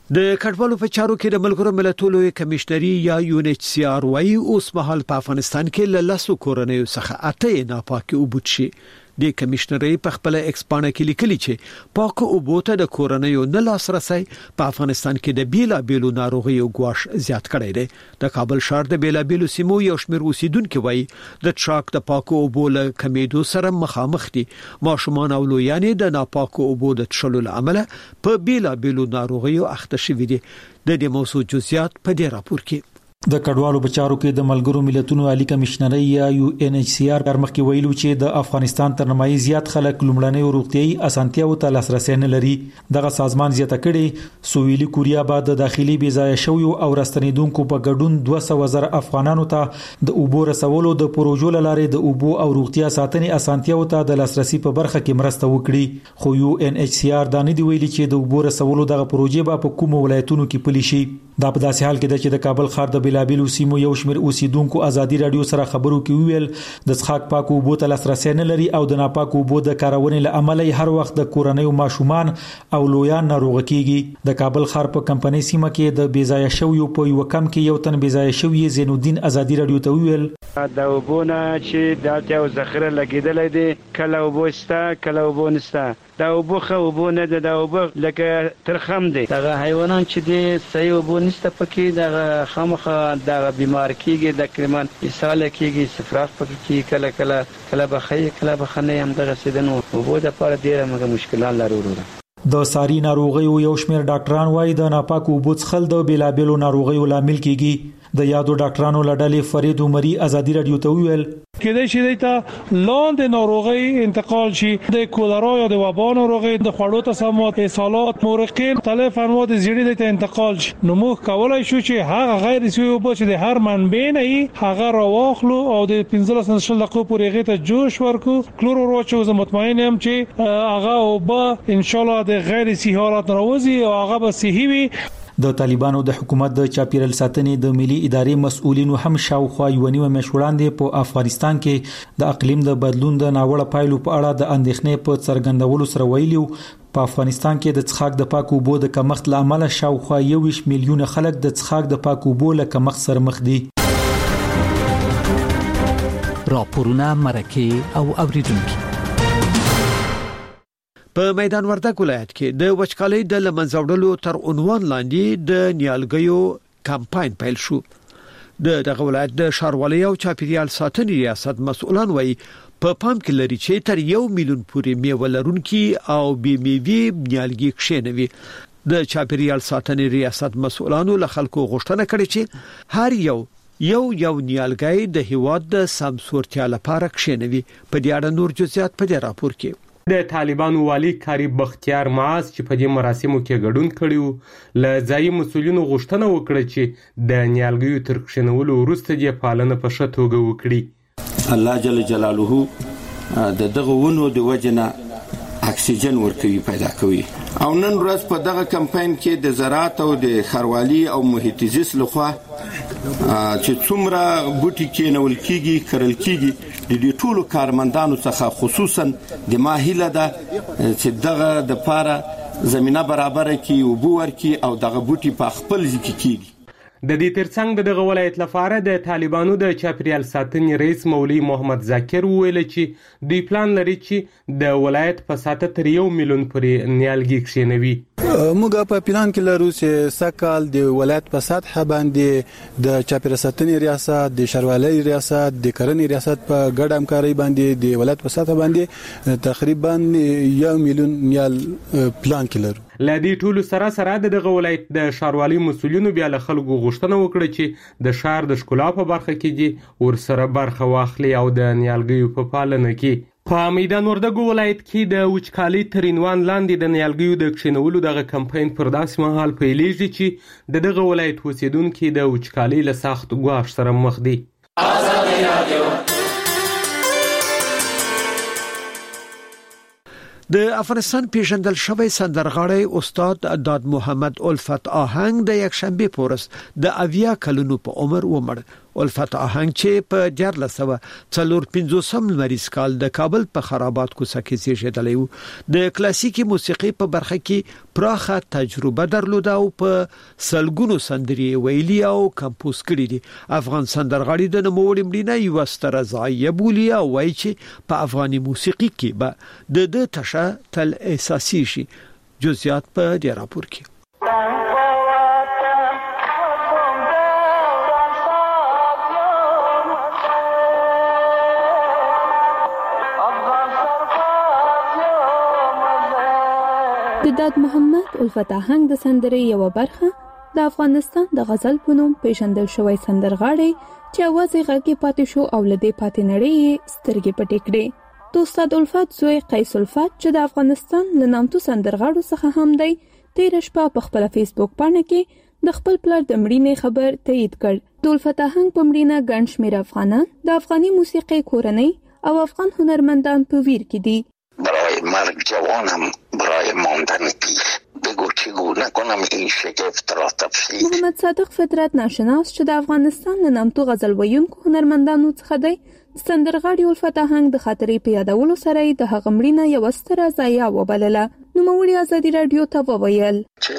د کډوالو په چارو کې د ملګرو ملتونو کمشنري یا UNHCR وايي اوس مهال په افغانستان کې له لاسو کورنیو څخه 8 ناپاکي وبوت شي. د کمشنري په خپل ایکسپانه کې لیکلي چې پاک او بوته د کورنیو نه لاسرسي په افغانستان کې د بیلا بیلو ناروغیو غواش زیات کړی دی. د کابل ښار د بیلا بیلو سیمو یو شمېر اوسیدونکو وایي د ټراک د پاک او بول کمیدو سره مخامخ دي. ماشومان او لویان د ناپاک او بول د تشلل عمل په بیلا بیلو ناروغیو اخته شوي دي. د دې موضوع جزئیات په دې راپور کې د کډوالو بچارو کې د ملګرو ملتونو عالی کمشنري یا UNHCR مخکې ویلو چې د افغانستان تر نمایي زیات خلک لومړنۍ روغتيایي اسانتیاو ته لاسرسي نه لري. دغه سازمان زیاته کړي سویلي کوریا بعد د داخلي بيځای شویو او راستنیدونکو په ګډون 200,000 افغانانو ته د اوبو رسولو د پروژو لارې د اوبو او روغتیا ساتنې اسانتیاو ته د لاسرسي په برخه کې مرسته وکړي. خو UNHCR دا نه دی ویلي چې د اوبو رسولو دغه پروژې په کوم ولایتونو کې پلي شي. دا په داسې حال کې ده چې د کابل ښار د بیلابیلو سیمو یو شمېر اوسیدونکو ازادي رادیو سره خبرو کې ویل د څښاک پاکو اوبو ته لاسرسي نه لري او د ناپاکو اوبو د کارونې له امله هر وخت د کورنیو ماشومان او لویان ناروغ کیږي. د کابل ښار په کمپنۍ سیمه کې د بیځای شویو په یو کم کې یو تن بیځای شوی زین الدین ازادي رادیو ته ویل د اوبونه چې د یو ذخیره لګیدلې دي کله وبوستا کله وبونستا دا اوبو خو اوبو نه ده د اوبو لکه ترخم دي دغه حیوانات چې دي صحیح اوبو نشته پکې دغه خامخه دغه بیمار کیږي د کرمان اساله کیږي سفراغ پکې کله بخی کله بخنه هم دغه سیدنو اوبو د پاره ډیره موږ مشکلات لرو. د ساري ناروغیو یو شمېر ډاکټران وايي د ناپاکو اوبو څخل د بیلابیلو ناروغیو لامل کیږي. د یادو ډاکټرانو لړلې فرید عمري ازادي رادیو ته ویل کله چې دایته لاندې ناروغي انتقال شي د کولرا یا د وبا ناروغي د خوړو تسمات اسهالات مورقین مختلف انواع د زیړی دایته انتقال شي. نو موږ کولای شو چې هغه غیر سوي اوبه چې د هر منبع نه هغه راواخلو او د 15 دقیقو پورې غته جوش ورکو کلور ورچو زه مطمئن یم چې هغه اوبه ان شاء الله د غیر صحي حالات راوځي او هغه به صحي وي. د طالبانو د حکومت د چاپیرل ساتنې د ملي ادارې مسؤلینو هم شاوخوا یونیو مشوړاندې په افغانستان کې د اقلیم د بدلون د ناوړه پایلو په اړه د اندېښنې په څرګندولو سره ویلي په افغانستان کې د څښاک د پاکو اوبو د کمښت لامل شاوخوا 1 میلیون خلک د څښاک د پاکو اوبو له کمښت سره مخ دي. راپورونه مرکه او اوریدونکو په میدان وردګ ولایت کې د وچکالۍ د لمنځوړلو تر عنوان لاندې د نیالګیو کمپاین پیل شو. دغه ولایت د ښاروالۍ او چاپیریال ساتنې ریاست مسؤلان وایي په پام کې لري چې تر 1 میلیون پورې میوه لرونکي او بې میوې نیالګي کښېنوي. د چاپیریال ساتنې ریاست مسؤلانو له خلکو غوښتنه کړې چې هر یو نیالګي د هیواد د سمسورتیا لپاره کښېنوي. په دې اړه نور جزئیات په دې راپور کې د طالبانو والی کاری بختیار معاذ چې په دې مراسمو کې ګډون کړیو ل ځای مسولینو غوښتنه وکړه چې د نیالګیو تر کښینولو وروسته یې پالنه په ښه توګه وکړي. الله جل جلاله د دغه ونو د وجنه اکسیجن ورکوي پیدا کوي او نن ورځ په دغه کمپاین کې د زراعت او د خاروالي او محیط زیست لخوا چې څومره بوټي کېنول کیږي کرل کیږي د دې ټولو کارمندانو څخه خصوصا د ماهیله ده چې دغه د پاره زمينه برابر کی او بور کی او دغه بوټي په خپل ځکه کیږي. د دې ترڅنګ دغه ولایت لپاره د طالبانو د چاپیریال ساتنې رئیس مولوی محمد ذاکر ویل چې دوی پلان لري چې د ولایت په ساته تر 1 میلیون پورې نیالګي کښېنوي. موږ په پلان کې لرو چې سکهال د ولایت په سطح باندې د چاپیریال ساتنې ریاست د ښاروالۍ ریاست د کرنې ریاست په ګډ همکاري باندې د ولایت په سطح باندې تقریبا 1 میلیون نیال پلان کې لرو. لدی ټولو سره دغه ولایت د ښاروالۍ مسؤلینو بیا له خلکو غوښتنه وکړه چې د ښار د ښکلا په برخه کې دي ورسره برخه واخلي او د نیالګیو په پالنه کې. په میدان وردګ ولایت کې د وچکالۍ تر عنوان لاندې د نیالګیو د کښینولو دغه کمپاین پر داسې مهال پیلېږي چې دغه ولایت اوسیدونکي د وچکالۍ له سخت ګواښ سره مخ دي. د افغانستان پیژندل شوی سندرغاړی استاد داد محمد الفت آهنګ د یک شنبه پورس د 80 کلونو په عمر ومړ. الفت آهنګ چې په 1450 مریض کال د کابل په خرابات کوڅه کې زیږیدلی و. د کلاسیکي موسیقي په برخه کې پراخه تجربه درلوده او په سلګونو سندري ویلي او کمپوز کړي دي. افغان سندرغاړي د نوموړي مړینه یو ستره ضایعه بولي او وایي چې په افغاني موسیقي کې به د تشه تل اساسي شي. جزئیات په دې راپور کې. د داد محمد الفت آهنګ د سندرې یو برخه د افغانستان د غزل په نوم پیژندل شوی سندرغاړی چې اواز یې غږی پاتې شو او لدې پاتې نړۍ سترګې پټې کړې. د استاد الفت زوی قیس الفت چې د افغانستان له نامتو سندرغاړو څخه هم دی، تیر شپه په خپل فیسبوک باندې کې د خپل پلار د مړینې خبر تایید کړ. د الفت آهنګ په مړینه ګڼ شمېر افغانان د افغاني موسیقۍ کورنۍ او افغان هنرمندان په ویر کې دي. برای مرگ جوانم، برای ماندن پیر، بگو چگونه کنم این شگفت را تفسیر. محمد صادق فطرت ناشناس چې د افغانستان له نامتو غزل ویونکو هنرمندانو څخه دی، سندرغاړي الفت آهنګ د خاطرې په یادولو سره د هغه مړینه یو ستره ضایعه وبلله. نوموړي ازادي رادیو ته وویل: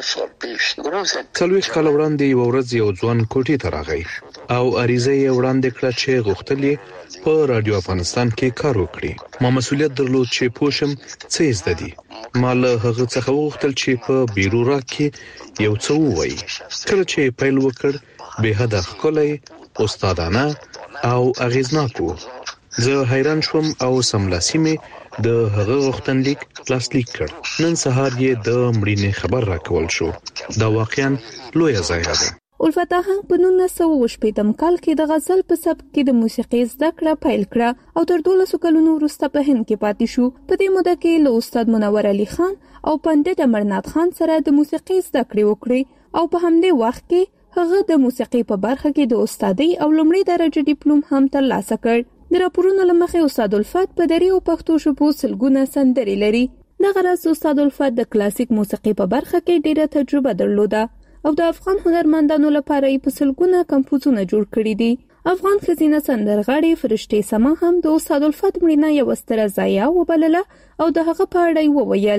40 کال وړاندې یو ورځ یو ځوان کوټې ته راغی او عریضه یې وړاندې کړه چې غوښتل په رادیو افغانستان کې کار وکړي. ما مسؤلیت درلود چې پوښم څه زده دي. ما له هغه څخه وغوښتل چې په بیرورا کې یو څه ووایي. کله چې پیل وکړ به هدا ښکلی، استادانه او اغیزناک و. زه حیران شوم او سملاسي مې د هغه غوښتنلیک لاسلیک کړ. نن سهار یې د مړینې خبر راکول شو. دا واقعا لویه ضایعه ده. الفت آهنګ په 1980 کال کې د غزل په سبک کې د موسیقي زده کړه پیل کړه او تر 12 کلونو وروسته په هند کې پاتې شو. په دې موده کې له استاد منور علي خان او پندت امرنات خان سره د موسیقي زده کړې وکړې او په همدې وخت کې هغه د موسیقي په برخه کې د استادۍ او لومړی درجه ډیپلوم هم ترلاسه کړ. د راپورونو لمخې استاد الفت په دري او پښتو ژبو سلګونه سندرې لري. دغه راز استاد الفت د کلاسیک موسیقي په برخه کې ډېره تجربه درلوده او د افغان هنرمندانو لپاره یې په سلګونه کمپوزونه جوړ کړي دي. افغان ښځینه سندرغاړې فرشتې سما هم د استاد الفت مړینه یو ستره ضایعه وبلله او د هغه په اړه وویل: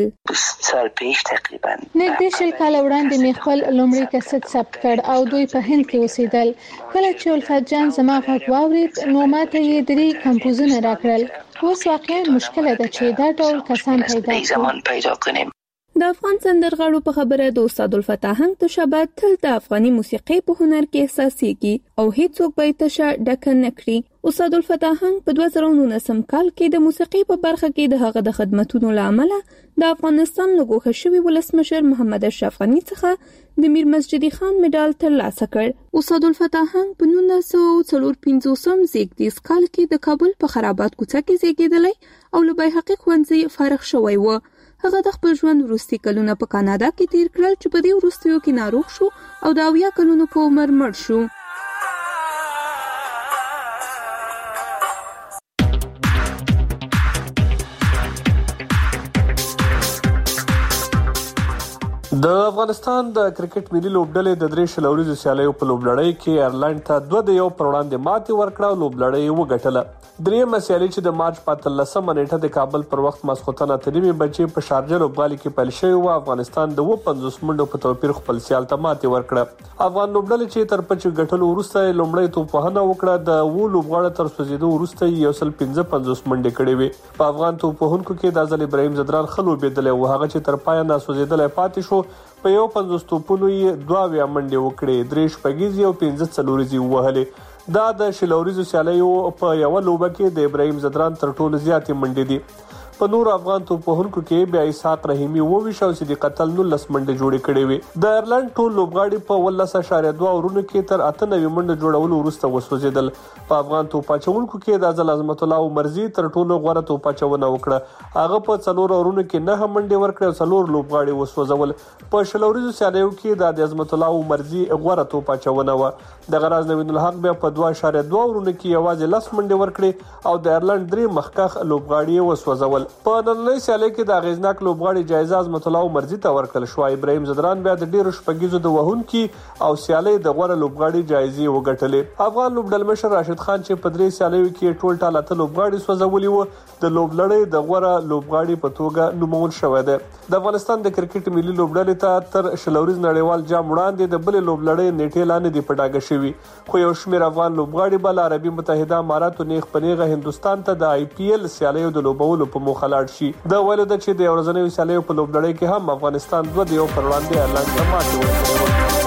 نږدې 20 کال وړاندې مې خپل لومړی کیسټ ثبت کړ او دوی په هند کې اوسېدل. کله چې الفت جان زما غږ واورید نو ماته یې 3 کمپوزونه راکړل. اوس واقعا مشکله ده چې دا ډول کسان پیدا کړو. د افغان سندرغاړو په خبره د استاد الفت آهنګ د شبات تل د افغاني موسیقۍ په هنر کې احساسيږي او هیڅوک به تشه ډکه نه کړي. استاد الفت آهنګ په 2019 کال کې د موسیقۍ په برخه کې د هغه د خدماتونو لامل د افغانستان له ګوښه شوي ولسمشر محمد اشرف غني څخه د میر مسجدي خان مډال ترلاسه کړ. استاد الفت آهنګ په 1954 زیږدیز کال کې د کابل په خرابات کوڅه کې زیږیدلی او له بیحقي ښوونځي فارغ شوی و. هغه د خپل ژوند وروستي کلونه په کاناډا کې تیر کړل چې په دې وروستیو کې ناروغ شو او د 80 کلونو په عمر مړ شو. د افغانستان د کرکټ ملي لوبډلې د 3 شلوريزو سیالیو په لوبلړۍ کې ایرلند ته 2-1 پر وړاندې ماتې ورکړه او لوبلړۍ وګټله. درېمه سیالي چې د مارچ 15 نیټه د کابل پر وخت ماسخوتن 3 بجې په شارجه لوبغالي کې پیل شوی و. افغانستان د 50 منډو په توپیر خپل سیال ته ماتې ورکړه. افغان لوبډلې چې تر پچ ګټلو وروسته لومړی توپوهنه وکړه د لوبغاړو تر سوځیدو وروسته 155 منډې کړې وې. په افغان توپوهونکو کې د ځل ابراهیم زدران خلو بيدل او هغه چې تر پای نه سوځیدل پاتې شو. په 50 توپونو یې 2 منډې وکړې، 3 شپږیزې او 15 څلوريزې وهلې. دا د شلوريزو سیالیو په یو لوبه کې د ابراهیم زدران تر ټولو زیاتې منډې دي. په نور افغان توپوهونکو کې بیا اسحاق رحیمی 22 او صدیق قتل 19 منډې جوړې کړې وې. د ایرلند ټول لوبغاړي په 18.2 اورونو کې تر 98 منډې جوړولو وروسته وسوځیدل. په افغان توپاچونکو کې د ځل عظمت الله عمرزي تر ټولو غوړه توپاچونه وکړه. هغه په 4 اورونو کې 9 منډې ورکړې او 4 لوبغاړي وسوځول. په شلوريزو سیالیو کې د عظمت الله عمرزي غوړه توپاچونه و. د غراز نوین الحق بیا په 2.2 اورونو کې یوازې 10 منډې ورکړې او د ایرلند 3 مخکخ لوبغاړي وسوځول. وکړل. په نننۍ سیالۍ کې د اغیزناک لوبغاړي جایزه عظمت الله عمرزي ته ورکړل شو. ابراهیم زدران بیا د ډیرو شپږیزو د وهونکي او سیالۍ د غوړه لوبغاړي جایزې وګټلې. افغان لوبډل مشر راشد خان چې په درې سیالیو کې ټول ټاله ته لوبغاړي سوځولي وو د لوبلړۍ د غوړه لوبغاړي په توګه نومول شوی دی. د افغانستان د کرکټ ملي لوبډلې ته تر شلوريز نړیوال جام وړاندې د بل لوبلړۍ نیټه لاندې دی پټاګه شوی. خو یو شمېر افغان لوبغاړي بل عربي متحده اماراتو نیغ پنیغه هندستان ته د IPL سیالیو د لوبولو په موخه لاړ شي. دا ویل د چې د ورځنیو سیالیو په لوبلړۍ کې هم افغانستان 2-1 پر وړاندې اعلان ته ماتې ورکړه.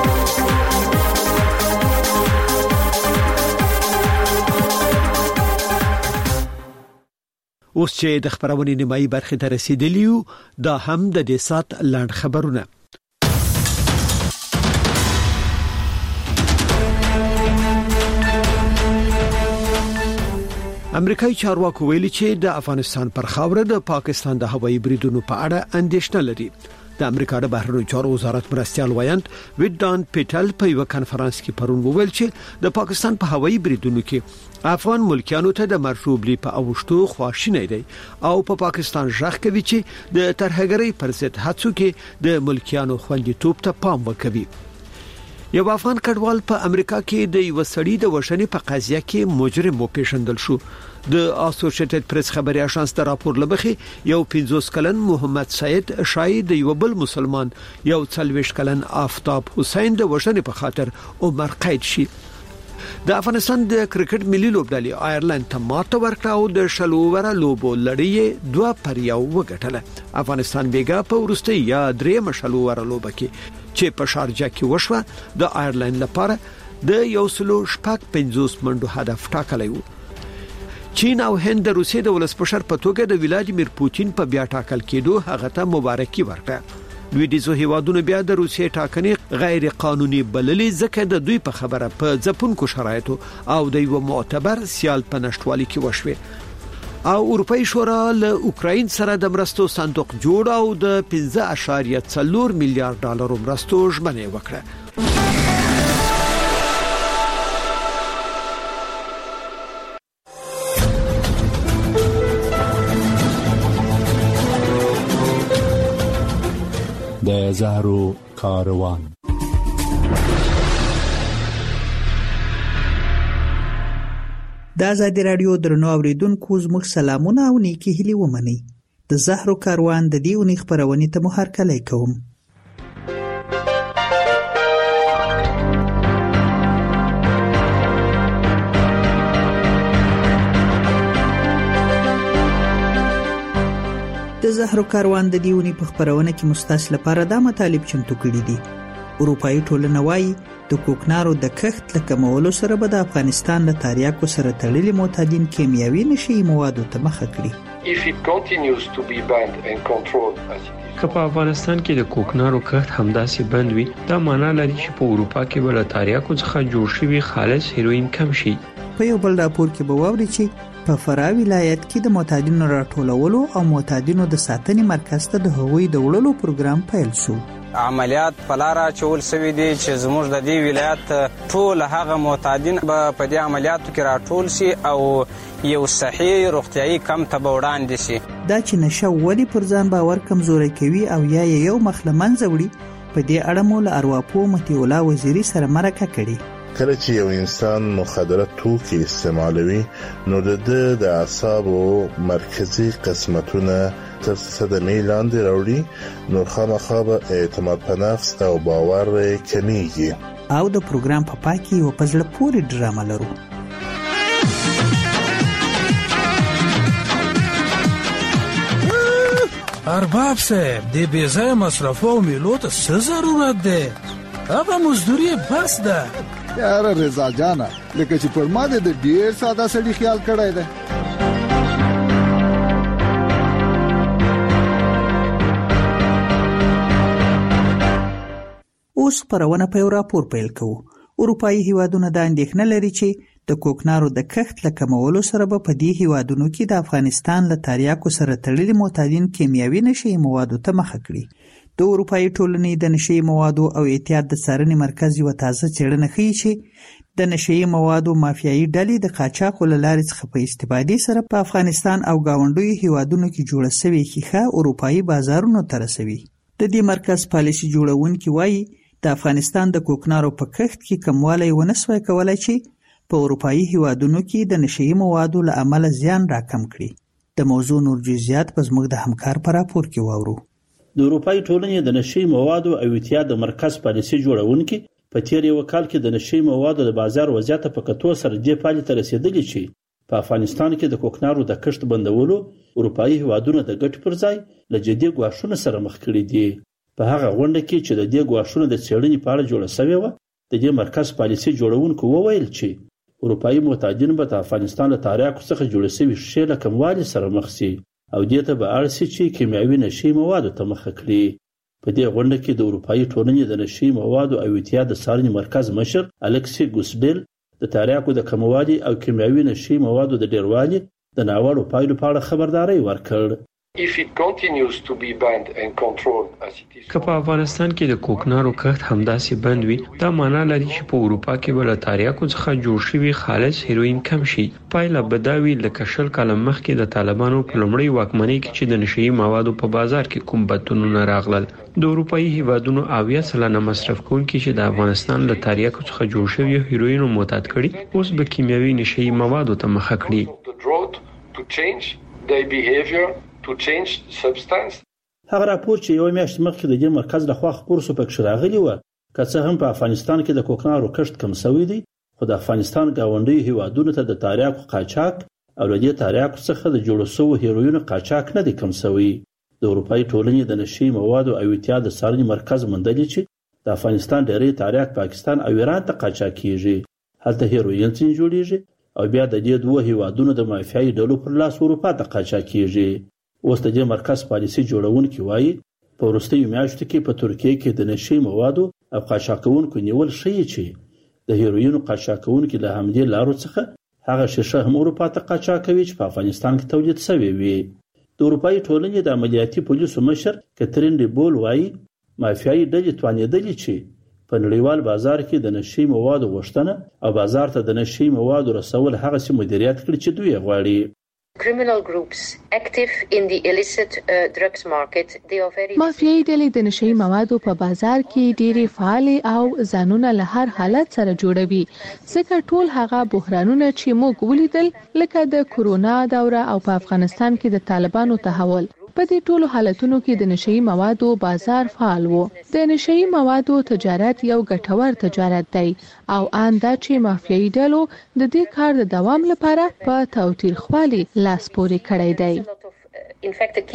اوس چې د خبرونې نیمایي برخې ته رسیدلی یو دا هم د دې سات لاند خبرونه. امریکایي چارواکو ویلي چې د افغانستان پر خاوره د پاکستان د هوایي بریدونو په اړه اندېښنه لري. د امریکا د بهرنیو چارو وزارت مرستيال وایانت ویډان پیټل په یو کانفرنس کې پرون وویل چې د پاکستان په هوایي بریدونو کې افغان ملکیانو ته د مرشوبلي په اوشتو خواشینی دی او په پاکستان ځخ کوي چې د ترهګرۍ پر ضد هڅو کې د ملکیانو خوندیتوب ته پام وکوي. یو افغان کډوال په امریکا کې د یو سړي د وژنې په قضیه کې مجرم وپیژندل شو. د اسوسییټډ پریس خبري اژانس د راپور لبخې یو 50 کلن محمد سید شاهد د یو بل مسلمان یو 40 کلن آفتاب حسین د وژنې په خاطر عمر قید شي. د افغانستان د کرکټ ملي لوبډلې آیرلند ته ماته ورکړه او د شلووره لوبو لړۍ 2-1 وګټله. افغانستان بیګا په ورستۍ یا درېم شلووره لوبه کې چې په شارجه کې وشوه د آیرلند لپاره د 150 منډو هدف ټاکلی و. چین او هند د روسیې د ولسمشر په توګه د ولادیمیر پوتین په بیا ټاکل کېدو هغه ته مبارکي ورکړه. لویدیزو هیوادونو بیا د روسیې ټاکنې غیر قانوني بللې ځکه د دوی په خبره په ځپونکو شرایطو او د یو معتبر سیال په نشټوالي کې وشوه. او اروپאי شورا له اوکراین سره د مرستو صندوق جوړ او د 15.4 میلیارډ ډالر مرستو ژمنه وکړه. د زهرو کاروان. د آزادي رادیو درنو اوریدونکو زموږ سلامونه او نیکی هیلې ومنئ. د زهرو کاروان د دې اونۍ خبرونې ته مو هرکلی کوم. د زهرو کاروان د دیونی په خبرونه کې مستاس لپاره دا مطالب چمتو کړي دي. اروپאי ټولنه وايي د کوکنارو د کښت لکمولو سره به د افغانستان له تاریاکو سره تړلي معتادین کیمیاوي نشي موادو ته مخه کړي. که په افغانستان کې د کوکنارو کښت همداسې بند وي دا معنی لري چې په اروپا کې به له تاریاکو څخه جوړ شوي خالص هیروین کم شي. په یو بل راپور کې به واوري چې په فراه ولایت کې د معتادینو راټولولو او معتادینو د ساتنې مرکز ته د هغوی د وړلو پروګرام پیل شو. عملیات پلاره چول سوي دي چې زموږ د دې ولایت ټول هغه معتادین به په دې عملیاتو کې راټول شي او یو صحیح روغتیايي کمپ ته وړاندې شي. دا چې نشه ولې پر ځان باور کمزوري کوي او یا یو مخلمن زوړي په دې اړه مو له ارواپو متي الله وزیری سره مرکه کړي. کله چې یو انسان مخدره توکي استعمالوي نو د اعصابو مرکزی قسمتونه تر صدمې لاندې راوړي نو خامخا به اعتماد په نفس او باور کمیږي. او د پروګرام په پای کې یو په زړه پورې ډرامه لرو. ارباب صاحب د بې ځایه مصرفو او میلو ته څه ضرورت دی؟ هغه مزدوري بس ده. یاره رضا جانا لکه چې پر ما د ډیر ساده سړي خیال کړی دی. اوس خبرونه په یو راپور پیل کوو. اروپאי هیوادونه دا اندېښنه لري چې د کوکنارو د کښت له کمولو سره به په دې هیوادونو کې د افغانستان له تاریاکو سره تړلي معتادین کیمیاوي نشي موادو ته مخه کړي. د اروپאי ټولنې د نشي موادو او اعتیاد د څارنې مرکز یو تازه څېړنه ښیي چې د نشي موادو مافیایي ډلې د قاچاق له لارې څخه په استفادې سره په افغانستان او گاونډیو هیوادونو کې جوړه شوې ښیښه اروپאי بازارونو ته رسوي. د دې مرکز پالیسي جوړونکي وایي د افغانستان د کوکنارو په کښت کې کموالی ونسوي کولای چې په اروپאי هیوادونو کې د نشي موادو له امله زیان راکم کړي. د موضوع نور جزئیات په زموږ د همکار په راپور کې واورو. د اروپאי ټولنې د نشي موادو او اعتیاد د مرکز پالیسي جوړونکي په تیر یو کال کې د نشي موادو د بازار وضعیت په کتو سره دې پالي ته رسیدلی چې په افغانستان کې د کوکنارو د کښت بندولو اروپאי هیوادونو د ګټ پر ځای له جدي ګواښونو سره مخ کړي دي. په هغه غونډه کې چې د دې ګواښونو د څېړنې په اړه جوړه شوې وه، د دې مرکز پالیسي جوړونکو وویل چې اروپאי معتادین به د افغانستان له تاریاکو څخه جوړې شوې ښیښې له کموالي سره مخ شي او دې ته به اړ شي چې کیمیاوي نشي موادو ته مخه کړي. په دې غونډه کې د اروپאי ټولنې د نشي موادو او اعتیاد د څارنې مرکز مشر الکسی ګوسډیل د تاریاکو د کموالي او کیمیاوي نشي موادو د ډیروالي د ناوړو پایلو په اړه خبرداری ورکړ. که په افغانستان کې د کوکنارو کښت همداسې بند وي، دا معنا لري چې په اروپا کې به له تاریاکو څخه جوړ شوي خالص هیروین کم شي. پایله به دا وي لکه 20 کاله مخکې د طالبانو په لومړۍ واکمنۍ کې چې د نشي موادو په بازار کې کوم بدلونونه راغلل. د اروپאי هیوادونو 80% مصرف کوونکي چې د افغانستان له تاریاکو څخه جوړ شوي هیروین معتاد کړي، اوس به کیمیاوي نشي موادو ته مخه کړي. هغه راپور چې یو میاشت مخکې د دې مرکز لخوا خپور شو پکې راغلی و، که څه هم په افغانستان کې د کوکنارو کښت کم شوی دی، خو د افغانستان گاونډیو هیوادونو ته د تاریاکو قاچاق او له دې تاریاکو څخه د جوړو شویو هیروینو قاچاق نه دی کم شوی. د اروپאי ټولنې د نشي موادو او اعتیاد د څارنې مرکز موندلي چې د افغانستان ډېری تاریاک پاکستان او ایران ته قاچاق کیږي. هلته هیروین څنګه جوړیږي او بیا د دې دوه هیوادونو د مافیایي ډلو پر لاس اروپا ته قاچاق کیږي. اوس د دې مرکز پالیسي جوړونکي وایي په وروستیو میاشتو کې په ترکیه کې د نشي موادو او قاچاقونکو نیول ښیي چې د هیروینو قاچاقونکي له همدې لارو څخه هغه ښیښه هم اروپا ته قاچاق کوي چې په افغانستان کې تولید شوې وي. د اروپאי ټولنې د عملیاتي پولیسو مشر کترین ډیبول وایي مافیایي ډلې توانېدلې چې په نړیوال بازار کې د نشي موادو غوښتنه او بازار ته د نشي موادو رسول هغسې مدیریت کړي چې دوی غواړي. مافیایي ډلې د نشي موادو په بازار کې ډېرې فعالې او ځانونه له هر حالت سره جوړوي، ځکه ټول هغه بحرانونه چې موږ ولیدل لکه د کورونا دوره او په افغانستان کې د طالبانو تحول، په دې ټولو حالتونو کې د نشي موادو بازار فعال وو. د نشي موادو تجارت یو ګټور تجارت دی او ان دا چې مافیایي ډلو د دې کار د دوام لپاره په تاوتریخوالي لاس پورې کړی دی.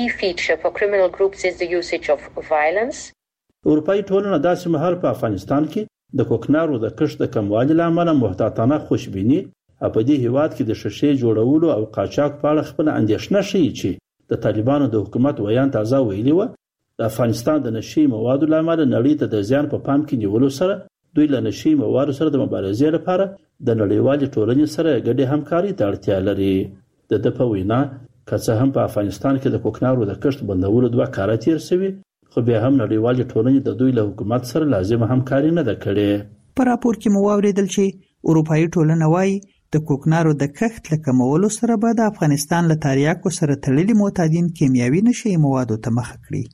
اروپאי ټولنه داسې مهال په افغانستان کې د کوکنارو د کښت د کموالي له امله محتاطانه خوشبیني او په دې هیواد کې د ښیښې جوړولو او قاچاق په اړه خپله اندېښنه ښیي چې د طالبانو د حکومت ویان تازه ویلي و د افغانستان د نشي موادو له امله نړۍ ته د زیان په پام کې نیولو سره دوی له نشي موادو سره د مبارزې لپاره د نړیوالې ټولنې سره ګډې همکاري ته اړتیا لري. د ده په وینا که څه هم په افغانستان کې د کوکنارو د کښت بندولو 2 کاله تیر شوي، خو بیا هم نړیوالې ټولنې د دوی له حکومت سره لازمه همکاري نه ده کړې. په راپور کې مو واورېدل چې اروپאי ټولنه وایي د کوکنارو د کښت له کمولو سره به د افغانستان له تاریاکو سره تړلي معتادین کیمیاوي نشي موادو ته مخه کړي.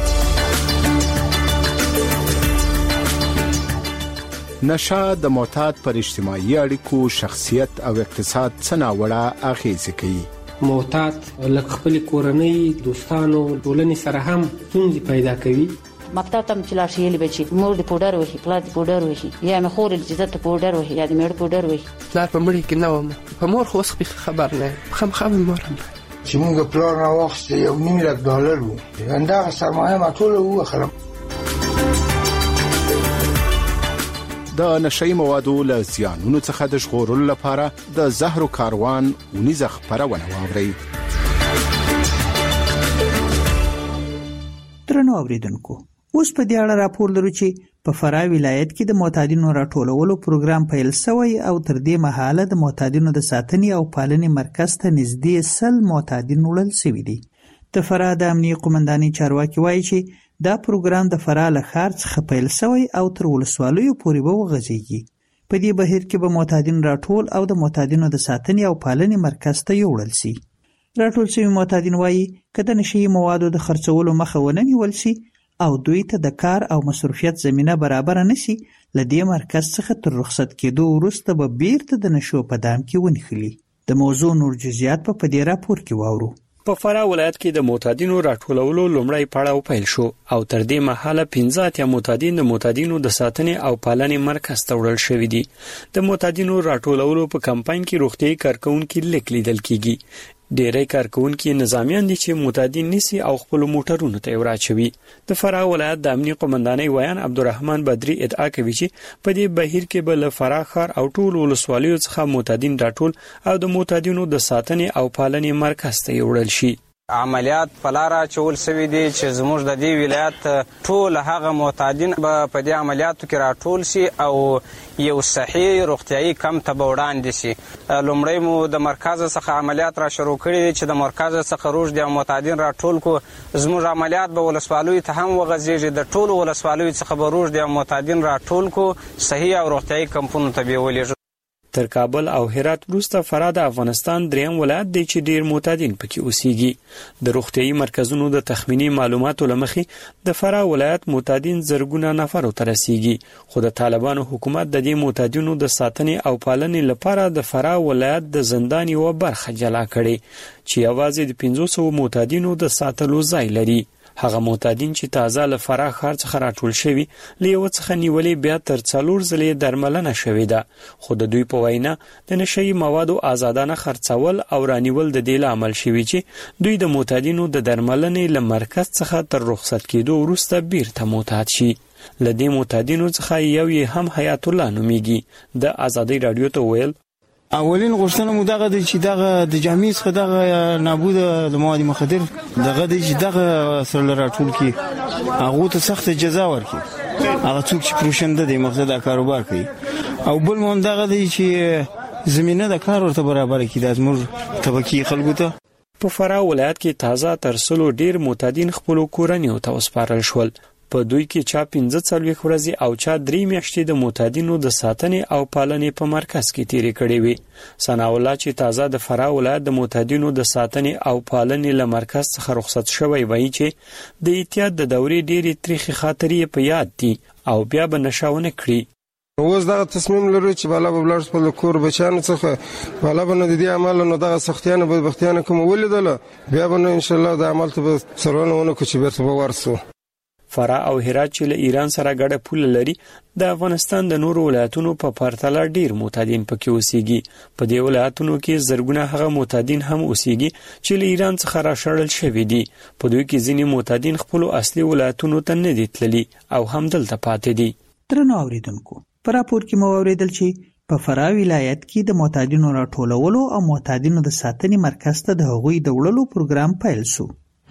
نشه د معتاد پر اجتماعي اړیکو، شخصیت او اقتصاد څه ناوړه اغیزې کوي. معتاد لکه خپل کورنۍ، دوستانو، ټولنې سره هم ستونزې پیدا کوي. مکتب ته چې لاړ شي یې به چې مور دې پوډر وهي، پلار دې پوډر وهي، یا مې خور دې چې ته پوډر وهي یا دې مېړه پوډر وهي. پلار په مړي کې نه وم، په مور خو اوس خبر نه یم، خامخا مې مور هم چې موږ پلار نه واخیستې $1,000,000 و، همدغه سرمایه ما ټوله ووخلم. د نشي موادو له زیانونو څخه د ژغورلو لپاره د زهرو کاروان ونیزه خپرونه واورئ. درنو اوریدونکو، اوس په دې اړه راپور لرو چې په فراه ولایت کې د معتادینو راټولولو پروګرام پیل شوی او تر دې مهاله د معتادینو د ساتنې او پالنې مرکز ته نږدې 100 معتادین وړل شوي دي. د فراه د امنیه قومندانۍ چارواکي وایي چې دا پروګرام د فراه له ښار څخه پیل شوی او تر ولسوالیو پورې به وغځېږي. په دې بهیر کې به معتادین راټول او د معتادینو د ساتنې او پالنې مرکز ته یوړل شي. راټول شوي معتادین وایي که د نشهیي موادو د خرڅولو مخه ونه نیول شي او دوی ته د کار او مصروفیت زمینه برابره نشي، له دې مرکز څخه تر رخصت کېدو وروسته به بیرته د نشو په دام کې ونښلي. د موضوع نور جزئیات په دې راپور کې واورو. په فراه ولایت کې د معتادینو راټولولو لومړی پړاو پیل شو او تر دې مهاله 15 معتادین د معتادینو د ساتنې او پالنې مرکز ته وړل شوي دي. د معتادینو راټولولو په کمپاین کې روغتیايي کارکونکي لیک لیدل کیږي. ډیری کارکونکي نظامیان دي چې معتادین نسی او خپل موټرونو ته وراچوي. د فراه ولایت د امنیه قومندانۍ ویان عبدالرحمن بدری ادعا کوي چې په دې بهیر کې به له فراه ښار او ټول ولسوالیو څخه معتادین راټول او د معتادینو د ساتنې او پالنې مرکز ته وړل شي. عملیات پلاره چول سوي دي چې زموږ د دې ولایت ټول هغه معتادین به په دې عملیاتو کې راټول شي او یو صحیح روغتیايي کمپ ته به وړاندې شي. لومړی مو د مرکز څخه عملیات را شروع کړي دي چې د مرکز څخه روږ دي معتادین راټول کو. زموږ عملیات به ولسوالیو ته هم وغځېږي. د ټولو ولسوالیو څخه به روږ دي معتادین راټول کو، صحیح او روغتیايي کمپونو ته به ولېږي. تر کابل او هرات وروسته فراه د افغانستان دریم ولایت دی چې ډیر معتادین پکې اوسېږي. د روغتیايي مرکزونو د تخمینی معلوماتو لمخې د فراه ولایت معتادین زرګونه نفرو ته رسیږي، خو د طالبانو حکومت د دې معتادینو د ساتنې او پالنې لپاره د فراه ولایت د زندان یوه برخه جلا کړي چې یوازې د 500 معتادینو د ساتلو ځای لري. هغه معتادین چې تازه له فراه ښار څخه راټول شوي له یوه څخه نیولې بیا تر 4 ځلې درملنه شوې ده، خو د دوی په وینا د نشهیي موادو آزادانه خرڅول او رانیول د دې لامل شوي چې دوی د معتادینو د درملنې له مرکز څخه تر رخصت کېدو وروسته بیرته معتاد شي. له دې معتادینو څخه یو یې هم حیات الله نومیږي. د ازادۍ راډیو ته ویل اولین غوښتنه مو دغه دی چې دغه د جامع څخه دغه نابود د مواد مخدر دغه دی چې دغه سره راټول کی هغه ته سخت جزا ورکړي. هغه څوک چې پروشنده دی مقصد کاروبار کوي او بل مو دغه دی چې زمينه د کار ورته برابر کړي د زموږ طبقي خلکو ته. په فراه ولایت کې تازه تر 100 ډیر معتادین خپل کورنیو ته وسپارل شول. په دوی کې چا 15 ورځې او چا 3 میاشتې د معتادینو د ساتنې او پالنې په مرکز کې تیرې کړې وي. ثنا الله چې تازه د فراه ولایت د معتادینو د ساتنې او پالنې له مرکز څخه رخصت شوی وایي چې د اعتیاد د دورې ډېرې تریخې خاطرې په یاد دي او بیا به نشه ونه کړي. اوس دغه تصمیم لرو چې بالا به بلار خپل کور بچانو څخه بالا به د دې عمل نو دغه سختیانه به بختیانه کوم ولیدل بیا به ان شاء الله د عمل ته سرونه ونه کو چې بیرته به ورسو. فراه او هرات چې له ایران سره ګډه پوله لري د افغانستان د نورو ولایتونو په پرتله ډیر معتادین پکې اوسېږي. په دې ولایتونو کې زرګونه هغه معتادین هم اوسېږي چې له ایران څخه راشړل شوي دي. په دوی کې ځینې معتادین خپل اصلي ولایتونو ته نه دي تللي او هم دلته پاتې دي. درنو اوریدونکو، په راپور کې مو اوریدل چې په فراه ولایت کې د معتادینو راټولولو او معتادینو د ساتنې مرکز ته د هغوی د وړلو پروګرام پیل شو.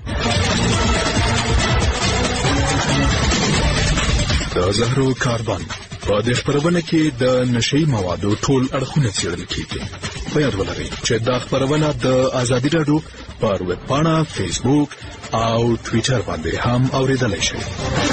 د زهرو کاروان په دې خبرونه کې د نشهیي موادو ټول اړخونه څېړل کیږي. په یاد ولرئ چې دا خبرونه د ازادي راډیو پر ویب پاڼه، فیسبوک او ټویټر باندې هم اوریدلای شئ.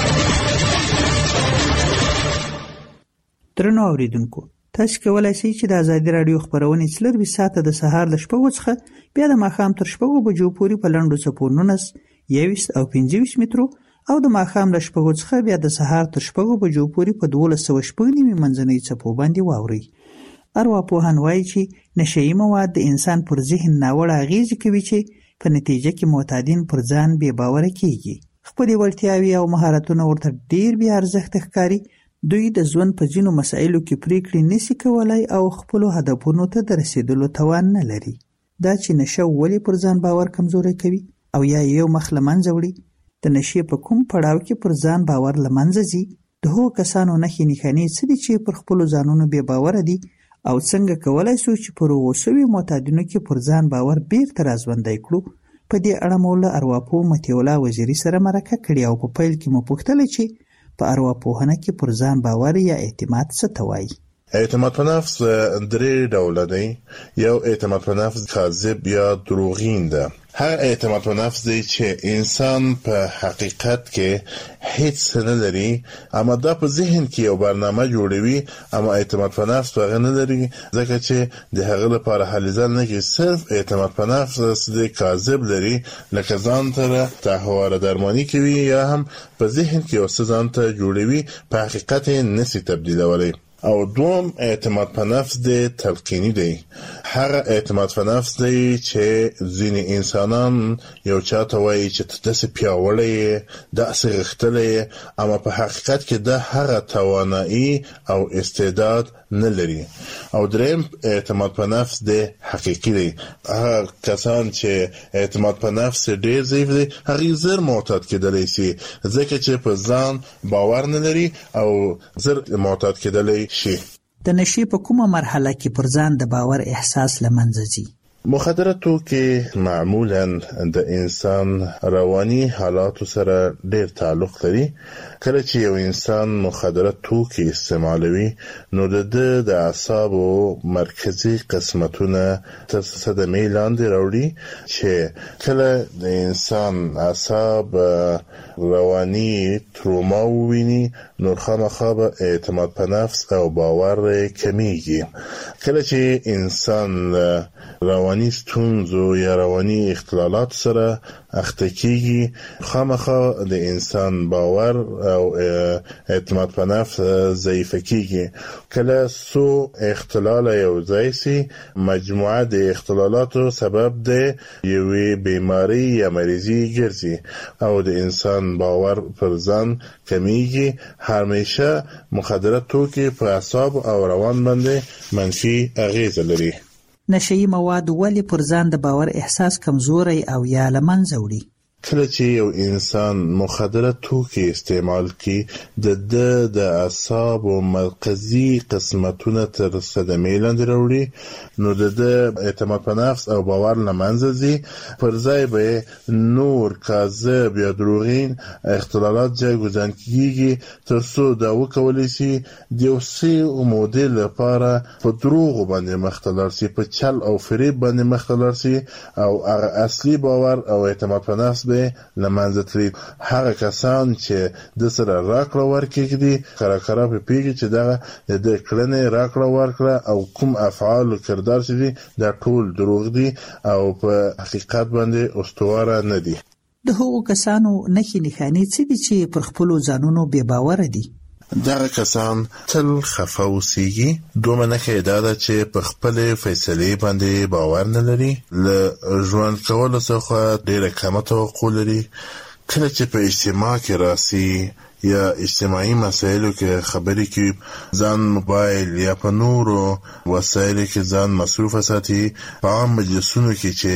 درنو اوریدونکو، تاسو کولای شئ چې د ازادي راډیو خبرونه 24 ساعته د سهار ل 6 څخه بیا د ماښام تر 6 بجو پورې په لنډو څپو 19 21 او 25 مترو او د ماښام له 6 څخه بیا د سهار تر 6 بجو پورې په 1290 منځنۍ څپو باندې واوري. ارواپوهان وایي چې نشهیي مواد د انسان پر ذهن ناوړه اغیزې کوي چې په نتیجه کې معتادین پر ځان بې باوره کیږي. خپلې وړتیاوې او مهارتونه ورته ډیر بې ارزښته ښکاري. دوی د ژوند په ځینو مسایلو کې پریکړې نشي کولای او خپلو هدفونو ته د رسیدلو توان نه لري. دا چې نشه ولې پر ځان باور کمزوری کوي او یا یو مخ له منځه وړي. د نشې په کوم پړاو کې پر ځان باور له منځه ځي؟ د هغو کسانو نښې نښانې څه دي چې پر خپلو ځانونو بې باوره دي او څنګه کولی شو چې پر هغو شویو معتادینو کې پر ځان باور بیرته راژوندی کړو؟ په دې اړه مو له ارواپوه مطیع الله وزیري سره مرکه کړې او په پیل کې مو پوښتله چې په ارواپوهنه کې پر ځان باور یا اعتماد څه ته وایي؟ اعتماد په نفس درې ډوله دی. یو اعتماد په نفس کاذب یا دروغین ده. هغه اعتماد په نفس دی چې انسان په حقیقت کې هیڅ نه لري، اما دا په ذهن کې یو برنامه جوړوي، اما اعتماد په نفس هغه نه لري، ځکه چې د هغه لپاره حل ځل نه کې صرف اعتماد په نفس د کاذب لري، لکه ځان ته تهواره درمانی کوي یا هم په ذهن کې اوس ځان ته جوړوي، په حقیقت نسی تبدیلوي. او دوم اعتماد په نفس دی تلقینی دی. هغه اعتماد په نفس دی چې ځینې انسانان یو چاته وایي چې ته داسې پیاوړی یې، داسې غښتلی یې، اما په حقیقت کې د هغه توانایي او استعداد نه لري. او دریم اعتماد په نفس دی حقیقی دی. هغه کسان چې اعتماد په نفس ډیر ضعیف دی، هغه زر معتاد کېدلی شي، ځکه چې په ځان باور نه لري او زر معتاد کېدلی شي. د نشي په کومه مرحله کې پر ځان د باور احساس له منځه ځي؟ مخدره توکي معمولا د انسان رواني حالاتو سره ډیر تعلق لري. کله چې یو انسان مخدره توکي استعمالوي، نو د اعصابو مرکزي قسمتونه تر صدمې لاندې راوړي، چې کله د انسان اعصاب رواني تروما وویني، نو خامخا به اعتماد په نفس او باور کمیږي. کله چې انسان رواني ستونزو یا رواني اختلالات سره اخته کیږي، خامخا د انسان باور او اعتماد په نفس ضعیف کیږي. کله سو اختلال یو ځای سي، مجموعه د اختلالاتو سبب د یوې بیماری یا مریضي ګرځي او د انسان باور پر ځان کمیږي. همیشه مخدره توکي په اعصاب او روان باندې منفي اغیزه لري. نشئی مواد ولې پر ځان د باور احساس کمزوري او یا له منځه وړي؟ کله چې یو انسان مخدره توکي استعمال کړي، د اعصاب او مرکزي قسمتونه تر صدمې لاندې راوړي، نو د اعتماد په نفس او باور له منځه ځي. پر ځای به نور کاذب یا دروغین اختلالات جایگزین کیږي، تر څو دا وکولی شي د یو څه مودې لپاره په دروغو باندې مخته لاړ شي، په چل او فریب باندې مخته لاړ شي، او هغه اصلي باور او اعتماد په نفس به لمنځه تللی. هغه کسان چې د سره راکړه ورکړه دي، کراکرا په پیږي چې دغه د کړنې راکړه ورکړه او کوم افعال او کردار چې دي دا ټول دروغ دي او په حقیقت باندې استواره نه دي. د هغو کسانو نښې نښانې څه دي چې پر خپلو ځانونو بې باوره دي؟ دغه کسان تل خفه اوسېږي. دومره نښه دا ده چې په خپلې فیصلې باندې باور نه لري، له ژوند کولو څخه ډېره کمه توقع لري. کله چې په اجتماع کې راسي یا اجتماعي مسایلو کې خبرې کوي، ځان موبایل یا په نورو وسایلو کې ځان مصروف ساتي. په عام مجلسونو کې چې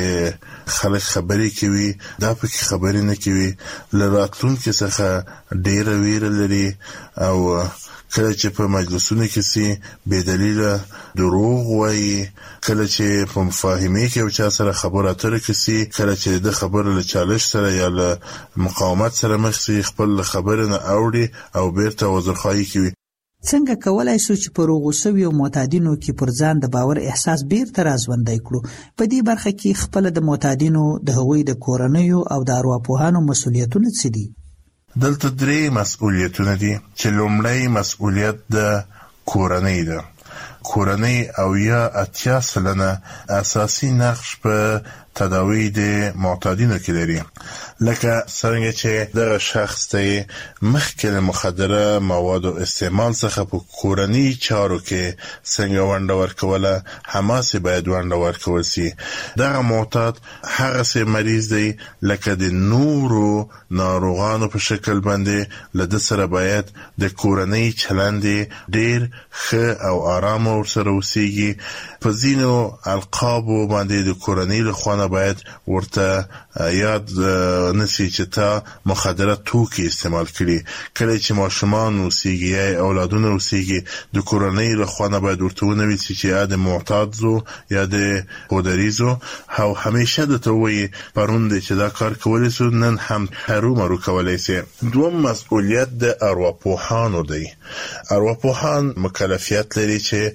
خلک خبرې کوي، دا پکې خبرې نه کوي. له راتلونکي څخه ډېره ویره لري، او کله چې په مجلسونو کې سي بې دلیله دروغ وایي. کله چې په مفاهمې کې یو چا سره خبره اتره کې سي، کله چې د خبره له چالش سره یا له مقاومت سره مخ سي، خپل خبره نه اوړي او بیرته وزرخواهي کوي. څنګه کولای شو چې پر هغو سویو معتادینو کې پر ځان د باور احساس بیرته راژوندی کړو؟ په دې برخه کې خپله د معتادینو د هغوی د کورنیو او د ارواپوهانو مسؤلیتونه څه دي؟ دلته درې مسؤلیتونه دي، چې لومړی مسؤلیت د کورنۍ ده. کورنۍ او یا 80% اساسي نقش په تداوی د معتادینو کې لري. لکه څنګه چې دغه شخص ته مخکې له مخدره موادو استعمال څخه په کورنۍ چارو کې څنګه ونډه ورکوله، هماسې باید ونډه ورکول شي. دغه معتاد هغسې مریض دی لکه د نورو ناروغانو په شکل باندې، له ده سره باید د کورنۍ چلند ډېر ښه او آرام ورسره اوسیږي. په ځینو القابو باندې د کورنۍ له خوا باید ورته یاد نسی چې تا مخدره توکي استعمال کړي. کله چې ماشومان اوسیږي یا اولادونه اوسیږي، د کورنۍ له خوا باید ورته ونوي چې یا د معتاد زو یا د پودریزو، او همیشه درته وایي پرون دی چې دا کار کولی سو، نن هم هرومرو کولی سي. دوم مسؤلیت د ارواپوهانو دی. ارواپوهان مکلفیت لري چې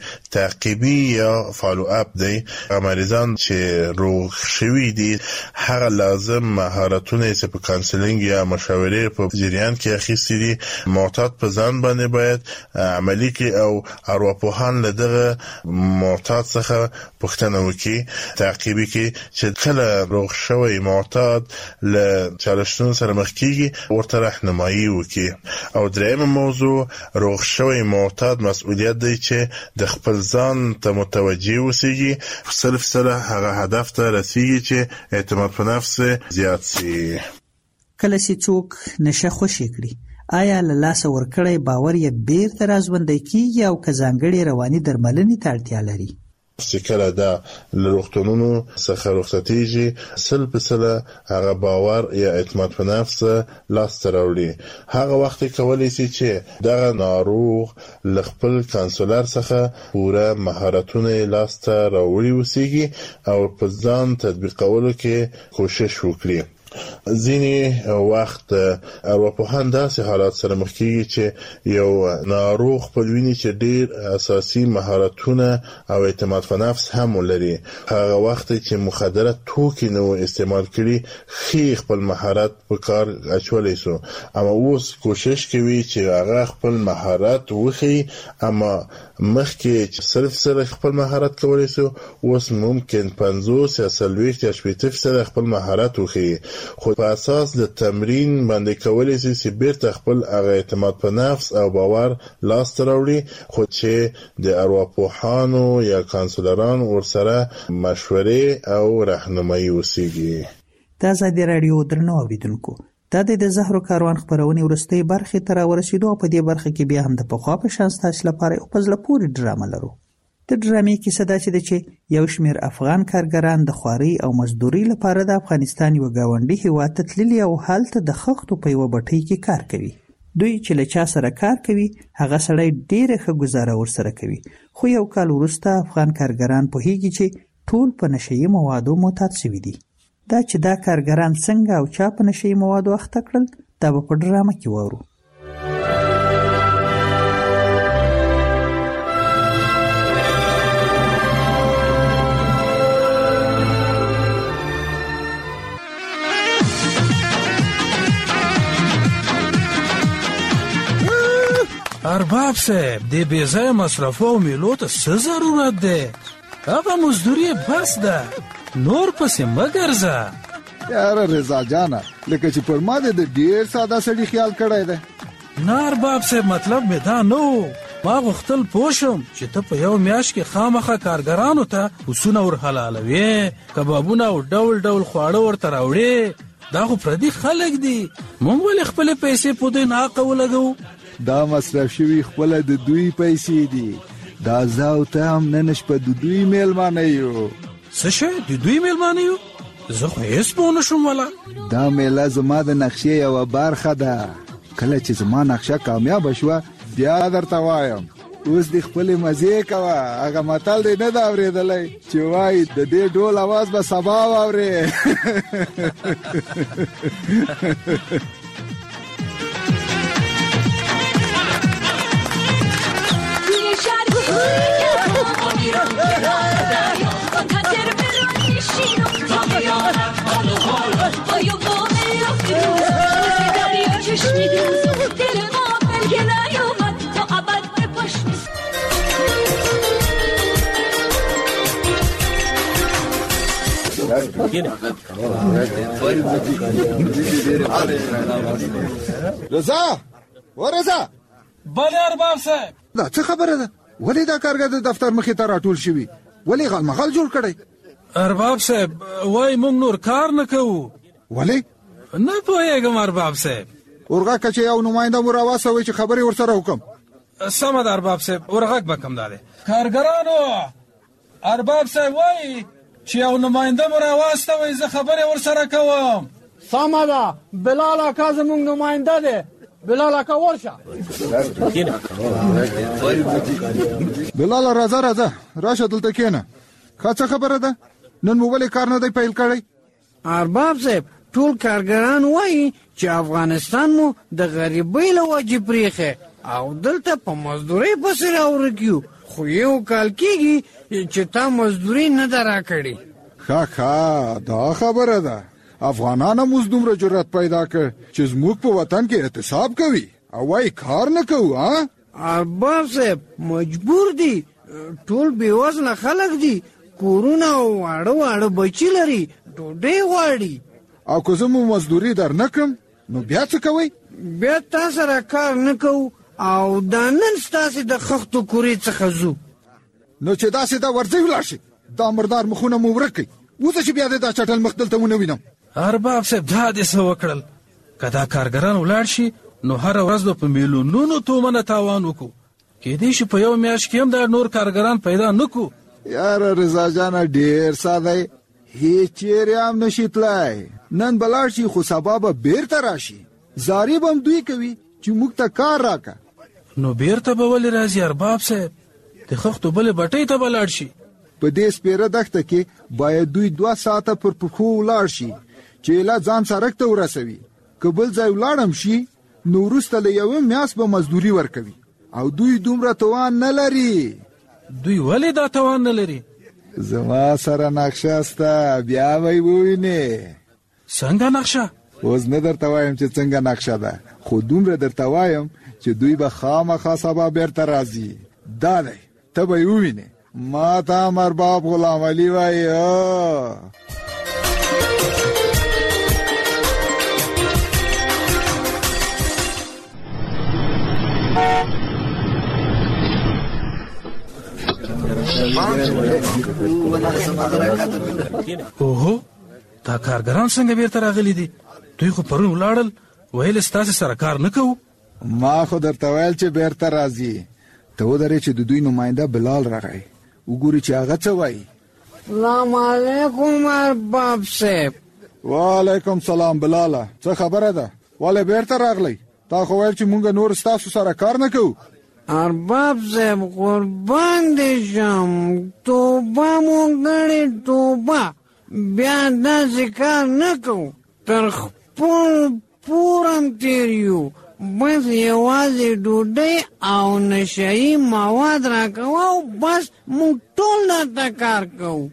تعقیبي یا فالو اپ دی. مریضان چې روغ شوي دي هغه لازم مهارتونه چې په کانسلینګ یا مشاورې په جریان کې اخیستي دي معتاد په ځان باندې باید عملي کړي او ارواپوهان له دغه معتاد څخه پوښتنه وکړي تعقیبي کې چې کله روغ شوی معتاد له چالشونو سره مخ کیږي ورته راهنمایي وکړي. او درېیمه موضوع روغ شوی معتاد مسؤلیت دی چې د خپل ځان ته متوجه اوسېږي سره هغه هدف ته رسیږي چې اعتماد په نفس زیات شي. کله چې څوک نشه خوشې کړي آیا له لاسه ورکړی باور یې بیرته راژوندی کیږي او که ځانګړې رواني درملنې ته اړتیا لري؟ چې کله دا له روغتونونو څخه رخصتېږي 100% هغه باور یا اعتماد په نفس لاسته راوړي. هغه وخت کولی شي چې دغه ناروغ له خپل کانسولر څخه پوره مهارتونه لاسته راوړي اوسېږي او په ځان تطبیقولو کې کوشش وکړي. ځینې وخت ارواپوهان داسې حالات سره مخ کېږي چې یو ناروغ خپل ویني چې ډېر اساسي مهارتونه او اعتماد په نفس هم ولري. هغه وخت چې مخدره توکي نو استعمال کړي ښه خپل مهارت په کار اچولی سو اما اوس کوشش کوي چې هغه خپل مهارت وښيي اما مخکې چې صرف خپل مهارت کولی سو اوس ممکن 50 یا 40 یا 80% خپل مهارت وښيي خو په اساس د تمرین باندې کولی شي چې بیرته خپل هغه اعتماد په نفس او باور لاسته راوړي خو چې د ارواپوهانو یا کانسولران ورسره مشورې او راهنمایي وسیږي. د ازادي راډیو درنو اوریدونکو دا د زهرو کاروان خبرونه ورستۍ برخه تر ورسېدو او په دې برخه کې بیا هم د پخوا په شان ستاسو لپاره او په ځل پورې ډرامه لرو. د ډرامې کیسه دا چې یو شمېر افغان کارګران د خواري او مزدوري لپاره د افغانستان یو گاونډي هیواد ته تللي او هلته د خښتو په یوه بټۍ کې کار کوي. دوی چې له چا سره کار کوي هغه سړی ډېره ښه ګزاره ورسره کوي خو یو کال وروسته افغان کارګران پوهېږي چې ټول په نشهیي موادو معتاد شوي دي. دا چې دا کارګران څنګه او چا په نشهیي موادو اخته کړل دا به په ډرامه کې واورو. ارباب صاحب د بیځای مصرفو او میلو ته څه ضرورت دی؟ هغه مزدوري بس ده نور پسې مه ګرځه. یاره رضا جانه لکه چې پر ما د ډېر ساده سړي خیال کړی دی. نه ارباب صاحب مطلب مې دا نه و. ما غوښتل پوه شم چې ته په یو میاشت کې خامخا کارګرانو ته پسونه ور حلالوې کبابونه او ډول ډول خواړه ورته راوړې. دا خو پردي خلک دي موږ ولې خپلې پیسې په دوی ناحقه ولګوو؟ دا مصرف شوي خپله د دوی پیسې دي. دا زه او ته هم نن شپه د دوی میلمانه یو. څه شی د دوی میلمانه یو؟ زه خو هېڅ پوه نه شوم والا. دا میله زما د نقشې یوه برخه ده. کله چې زما نقشه کامیابه شوه بیا درته وایم. اوس دې خپلې مزې کوه. هغه متل دی نه ده اورېدلی چې وایي د دې ډول اواز به سبا واورې. رضا ورضا بله ارباب صاحب دا څه خبره ده؟ ولې دا کارګر د دفتر مخې ته راټول شوي؟ ولې غلمغل جوړ کړی؟ ارباب صاحب وای موږ نور کار نه کوو. ولې؟ نه پوهېږم ارباب صاحب. ورغه چې یو نماینده مو راوستوئ چې خبرې ورسره وکړم. سمه ده ارباب صاحب ورغږ به کوم دا دی. کارګرانو ارباب صاحب وایي چې یو نماینده مو راوستوئ زه خبرې ورسره کوم. سمه ده بلال اکا زموږ نماینده دی. بلال اکا ورشه. بلال راځه راشه دلته کېنه. ښه څه خبره ده؟ نن مو ولې کار نه دی پیل کړی؟ ارباب صاحب ټول کارګران وایي چې افغانستان مو د غریبۍ له وجې پرېښی او دلته په مزدورۍ پسې راورک یو. خو یو کال کېږي چې تا مزدوري نه ده راکړې. ښه دا خبره ده. افغانان هم اوس دومره جرأت پیدا کړ چې زموږ په وطن کې اعتصاب کوي او وایي کار نه کوو. ارباب صاحب مجبور دي، ټول بېوزله خلک دي، کورونه او واړه بچي لري، ډوډۍ غواړي. او که زه مو مزدوري در نه کړم نو بیا څه کوئ؟ بیا تا سره کار نه کوو او دا نن ستاسې د خښتو کورې څخه ځو. نو چې داسې دا ورځئ ولاړ شئ، دا مردار مخونه مو ورک کړئ. اوسه چې بیا دې دا چټل مخ دلته ونه وینم. ارباب صاحب دا دې څه وکړل؟ که دا کارګران ولاړ شي نو هره ورځ به په میلیونونو تومنه تاوان وکړو. کېدای شي په یو میاشت کې هم دا نور کارګران پیدا نه کړو. یاره رضا جانه ډېر ساده، هیڅ چیرې هم نشي تلای. نن به لاړ شي خو سبا به بیرته راشي. زاري به هم دوی کوي چې موږ ته کار راکړه. نو بیرته به ولې راځي ارباب صاحب؟ د خښتو بلې بټۍ ته به لاړ شي. په دې سپېره دښته کې باید دوی 2 ساعته پر پښو ولاړ شي چې لا ځان سړک ته ورسوي. که بل ځای ولاړم شي نو وروسته له یوې میاشت به مزدوري ورکوي او دوی دومره توان نه لري. دوی ولې دا توان نه لري؟ زما سره نقشه سته، بیا به یې ووینې. څنګه نقشه؟ اوس نه درته وایم چې څنګه نقشه ده، خو دومره درته وایم چې دوی به خامخا سبا بیرته راځي. دا دی ته به یې ووینې. ما ته هم ارباب غلام علي وایي. اوهو دا کارګران څنګه بیرته راغلي دي؟ دوی خو پرون ولاړل، ویل ستاسې سره کار نه کوو. ما خو درته ویل چې بیرته راځي. ته ودرې چې د دوی نماینده بلال راغی، وګوري چې هغه څه وایي. سلام علیکم ارباب صاحب. وعلیکم سلام بلاله، څه خبره ده؟ ولې بیرته راغلی؟ تا خو ویل چې مونږ نور ستاسو سره کار نه کوو. ارباب صاحب قربان دې شم، توبه مو ګڼې توبه، بیا داسې کار نه کوو. تر خپل پور هم تېر یو، بس یوازې ډوډۍ او نشهیي مواد راکوه او بس موږ ټول درته کار کوو.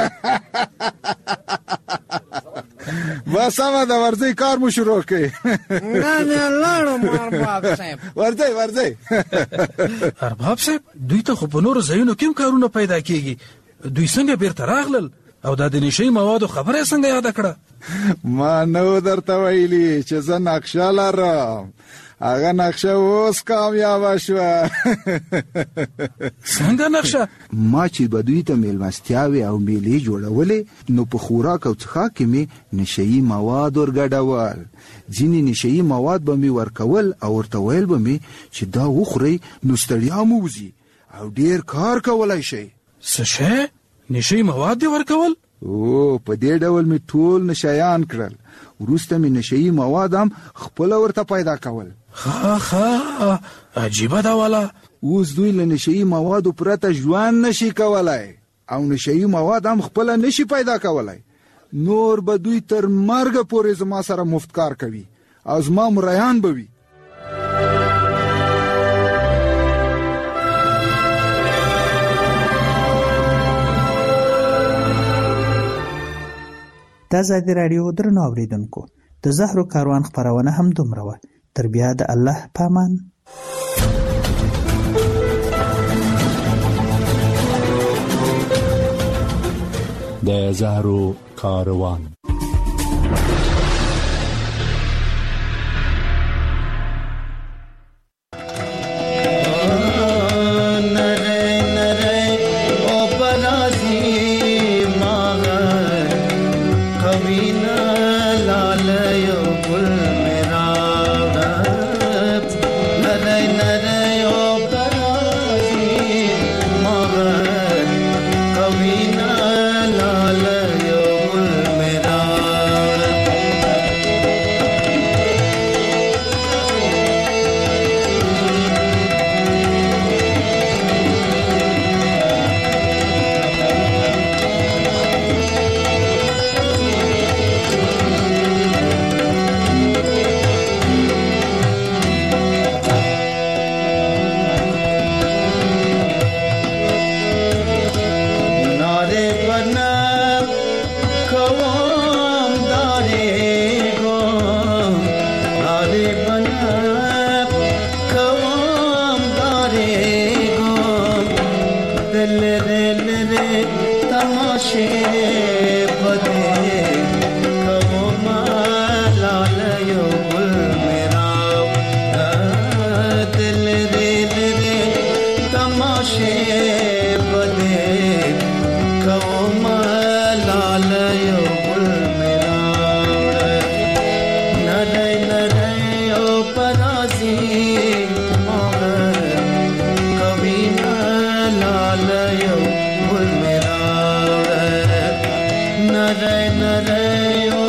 بس سمه ده، ورځئ کار مو شروع کړئ. نه لاړم ارباب صاحب. ورځئ. ارباب صاحب دوی ته خو په نورو ځایونو کې هم کارونه پیدا کېږي، دوی څنګه بیرته راغلل او دا د نشهیي موادو خبره یې څنګه یاده کړه؟ ما نو درته ویلي چې زه نقشه لرم، هغه نقشه اوس کامیابه شوه. څنګه نقشه؟ ما چې به دوی ته میلمستیاوې او میلې جوړولې نو په خوراک او څښاک کې مې نشهیي مواد ورګډول. ځینې نشهیي مواد به مې ورکول او ورته ویل به مې چې دا وخورئ نو ستړیا مو وځي او ډېر کار کولی شئ. څه شی؟ نشهیي مواد دې ورکول؟ او په دې ډول مې ټول نشیان کړل. وروسته مې نشهیي مواد هم خپله ورته پیدا کول. ښه عجیبه ده والا. اوس دوی له نشهیي موادو پرته ژوند نشي کولی او نشهیي مواد هم خپله نشي پیدا کولی. نور به دوی تر مرګه پورې زما سره مفت کار کوي او زما مریان به وي. د ازادي راډیو درنو اوریدونکو، د زهرو کاروان خپرونه هم دومره وه. تر بیا د الله پامان. د زهرو کاروان. نری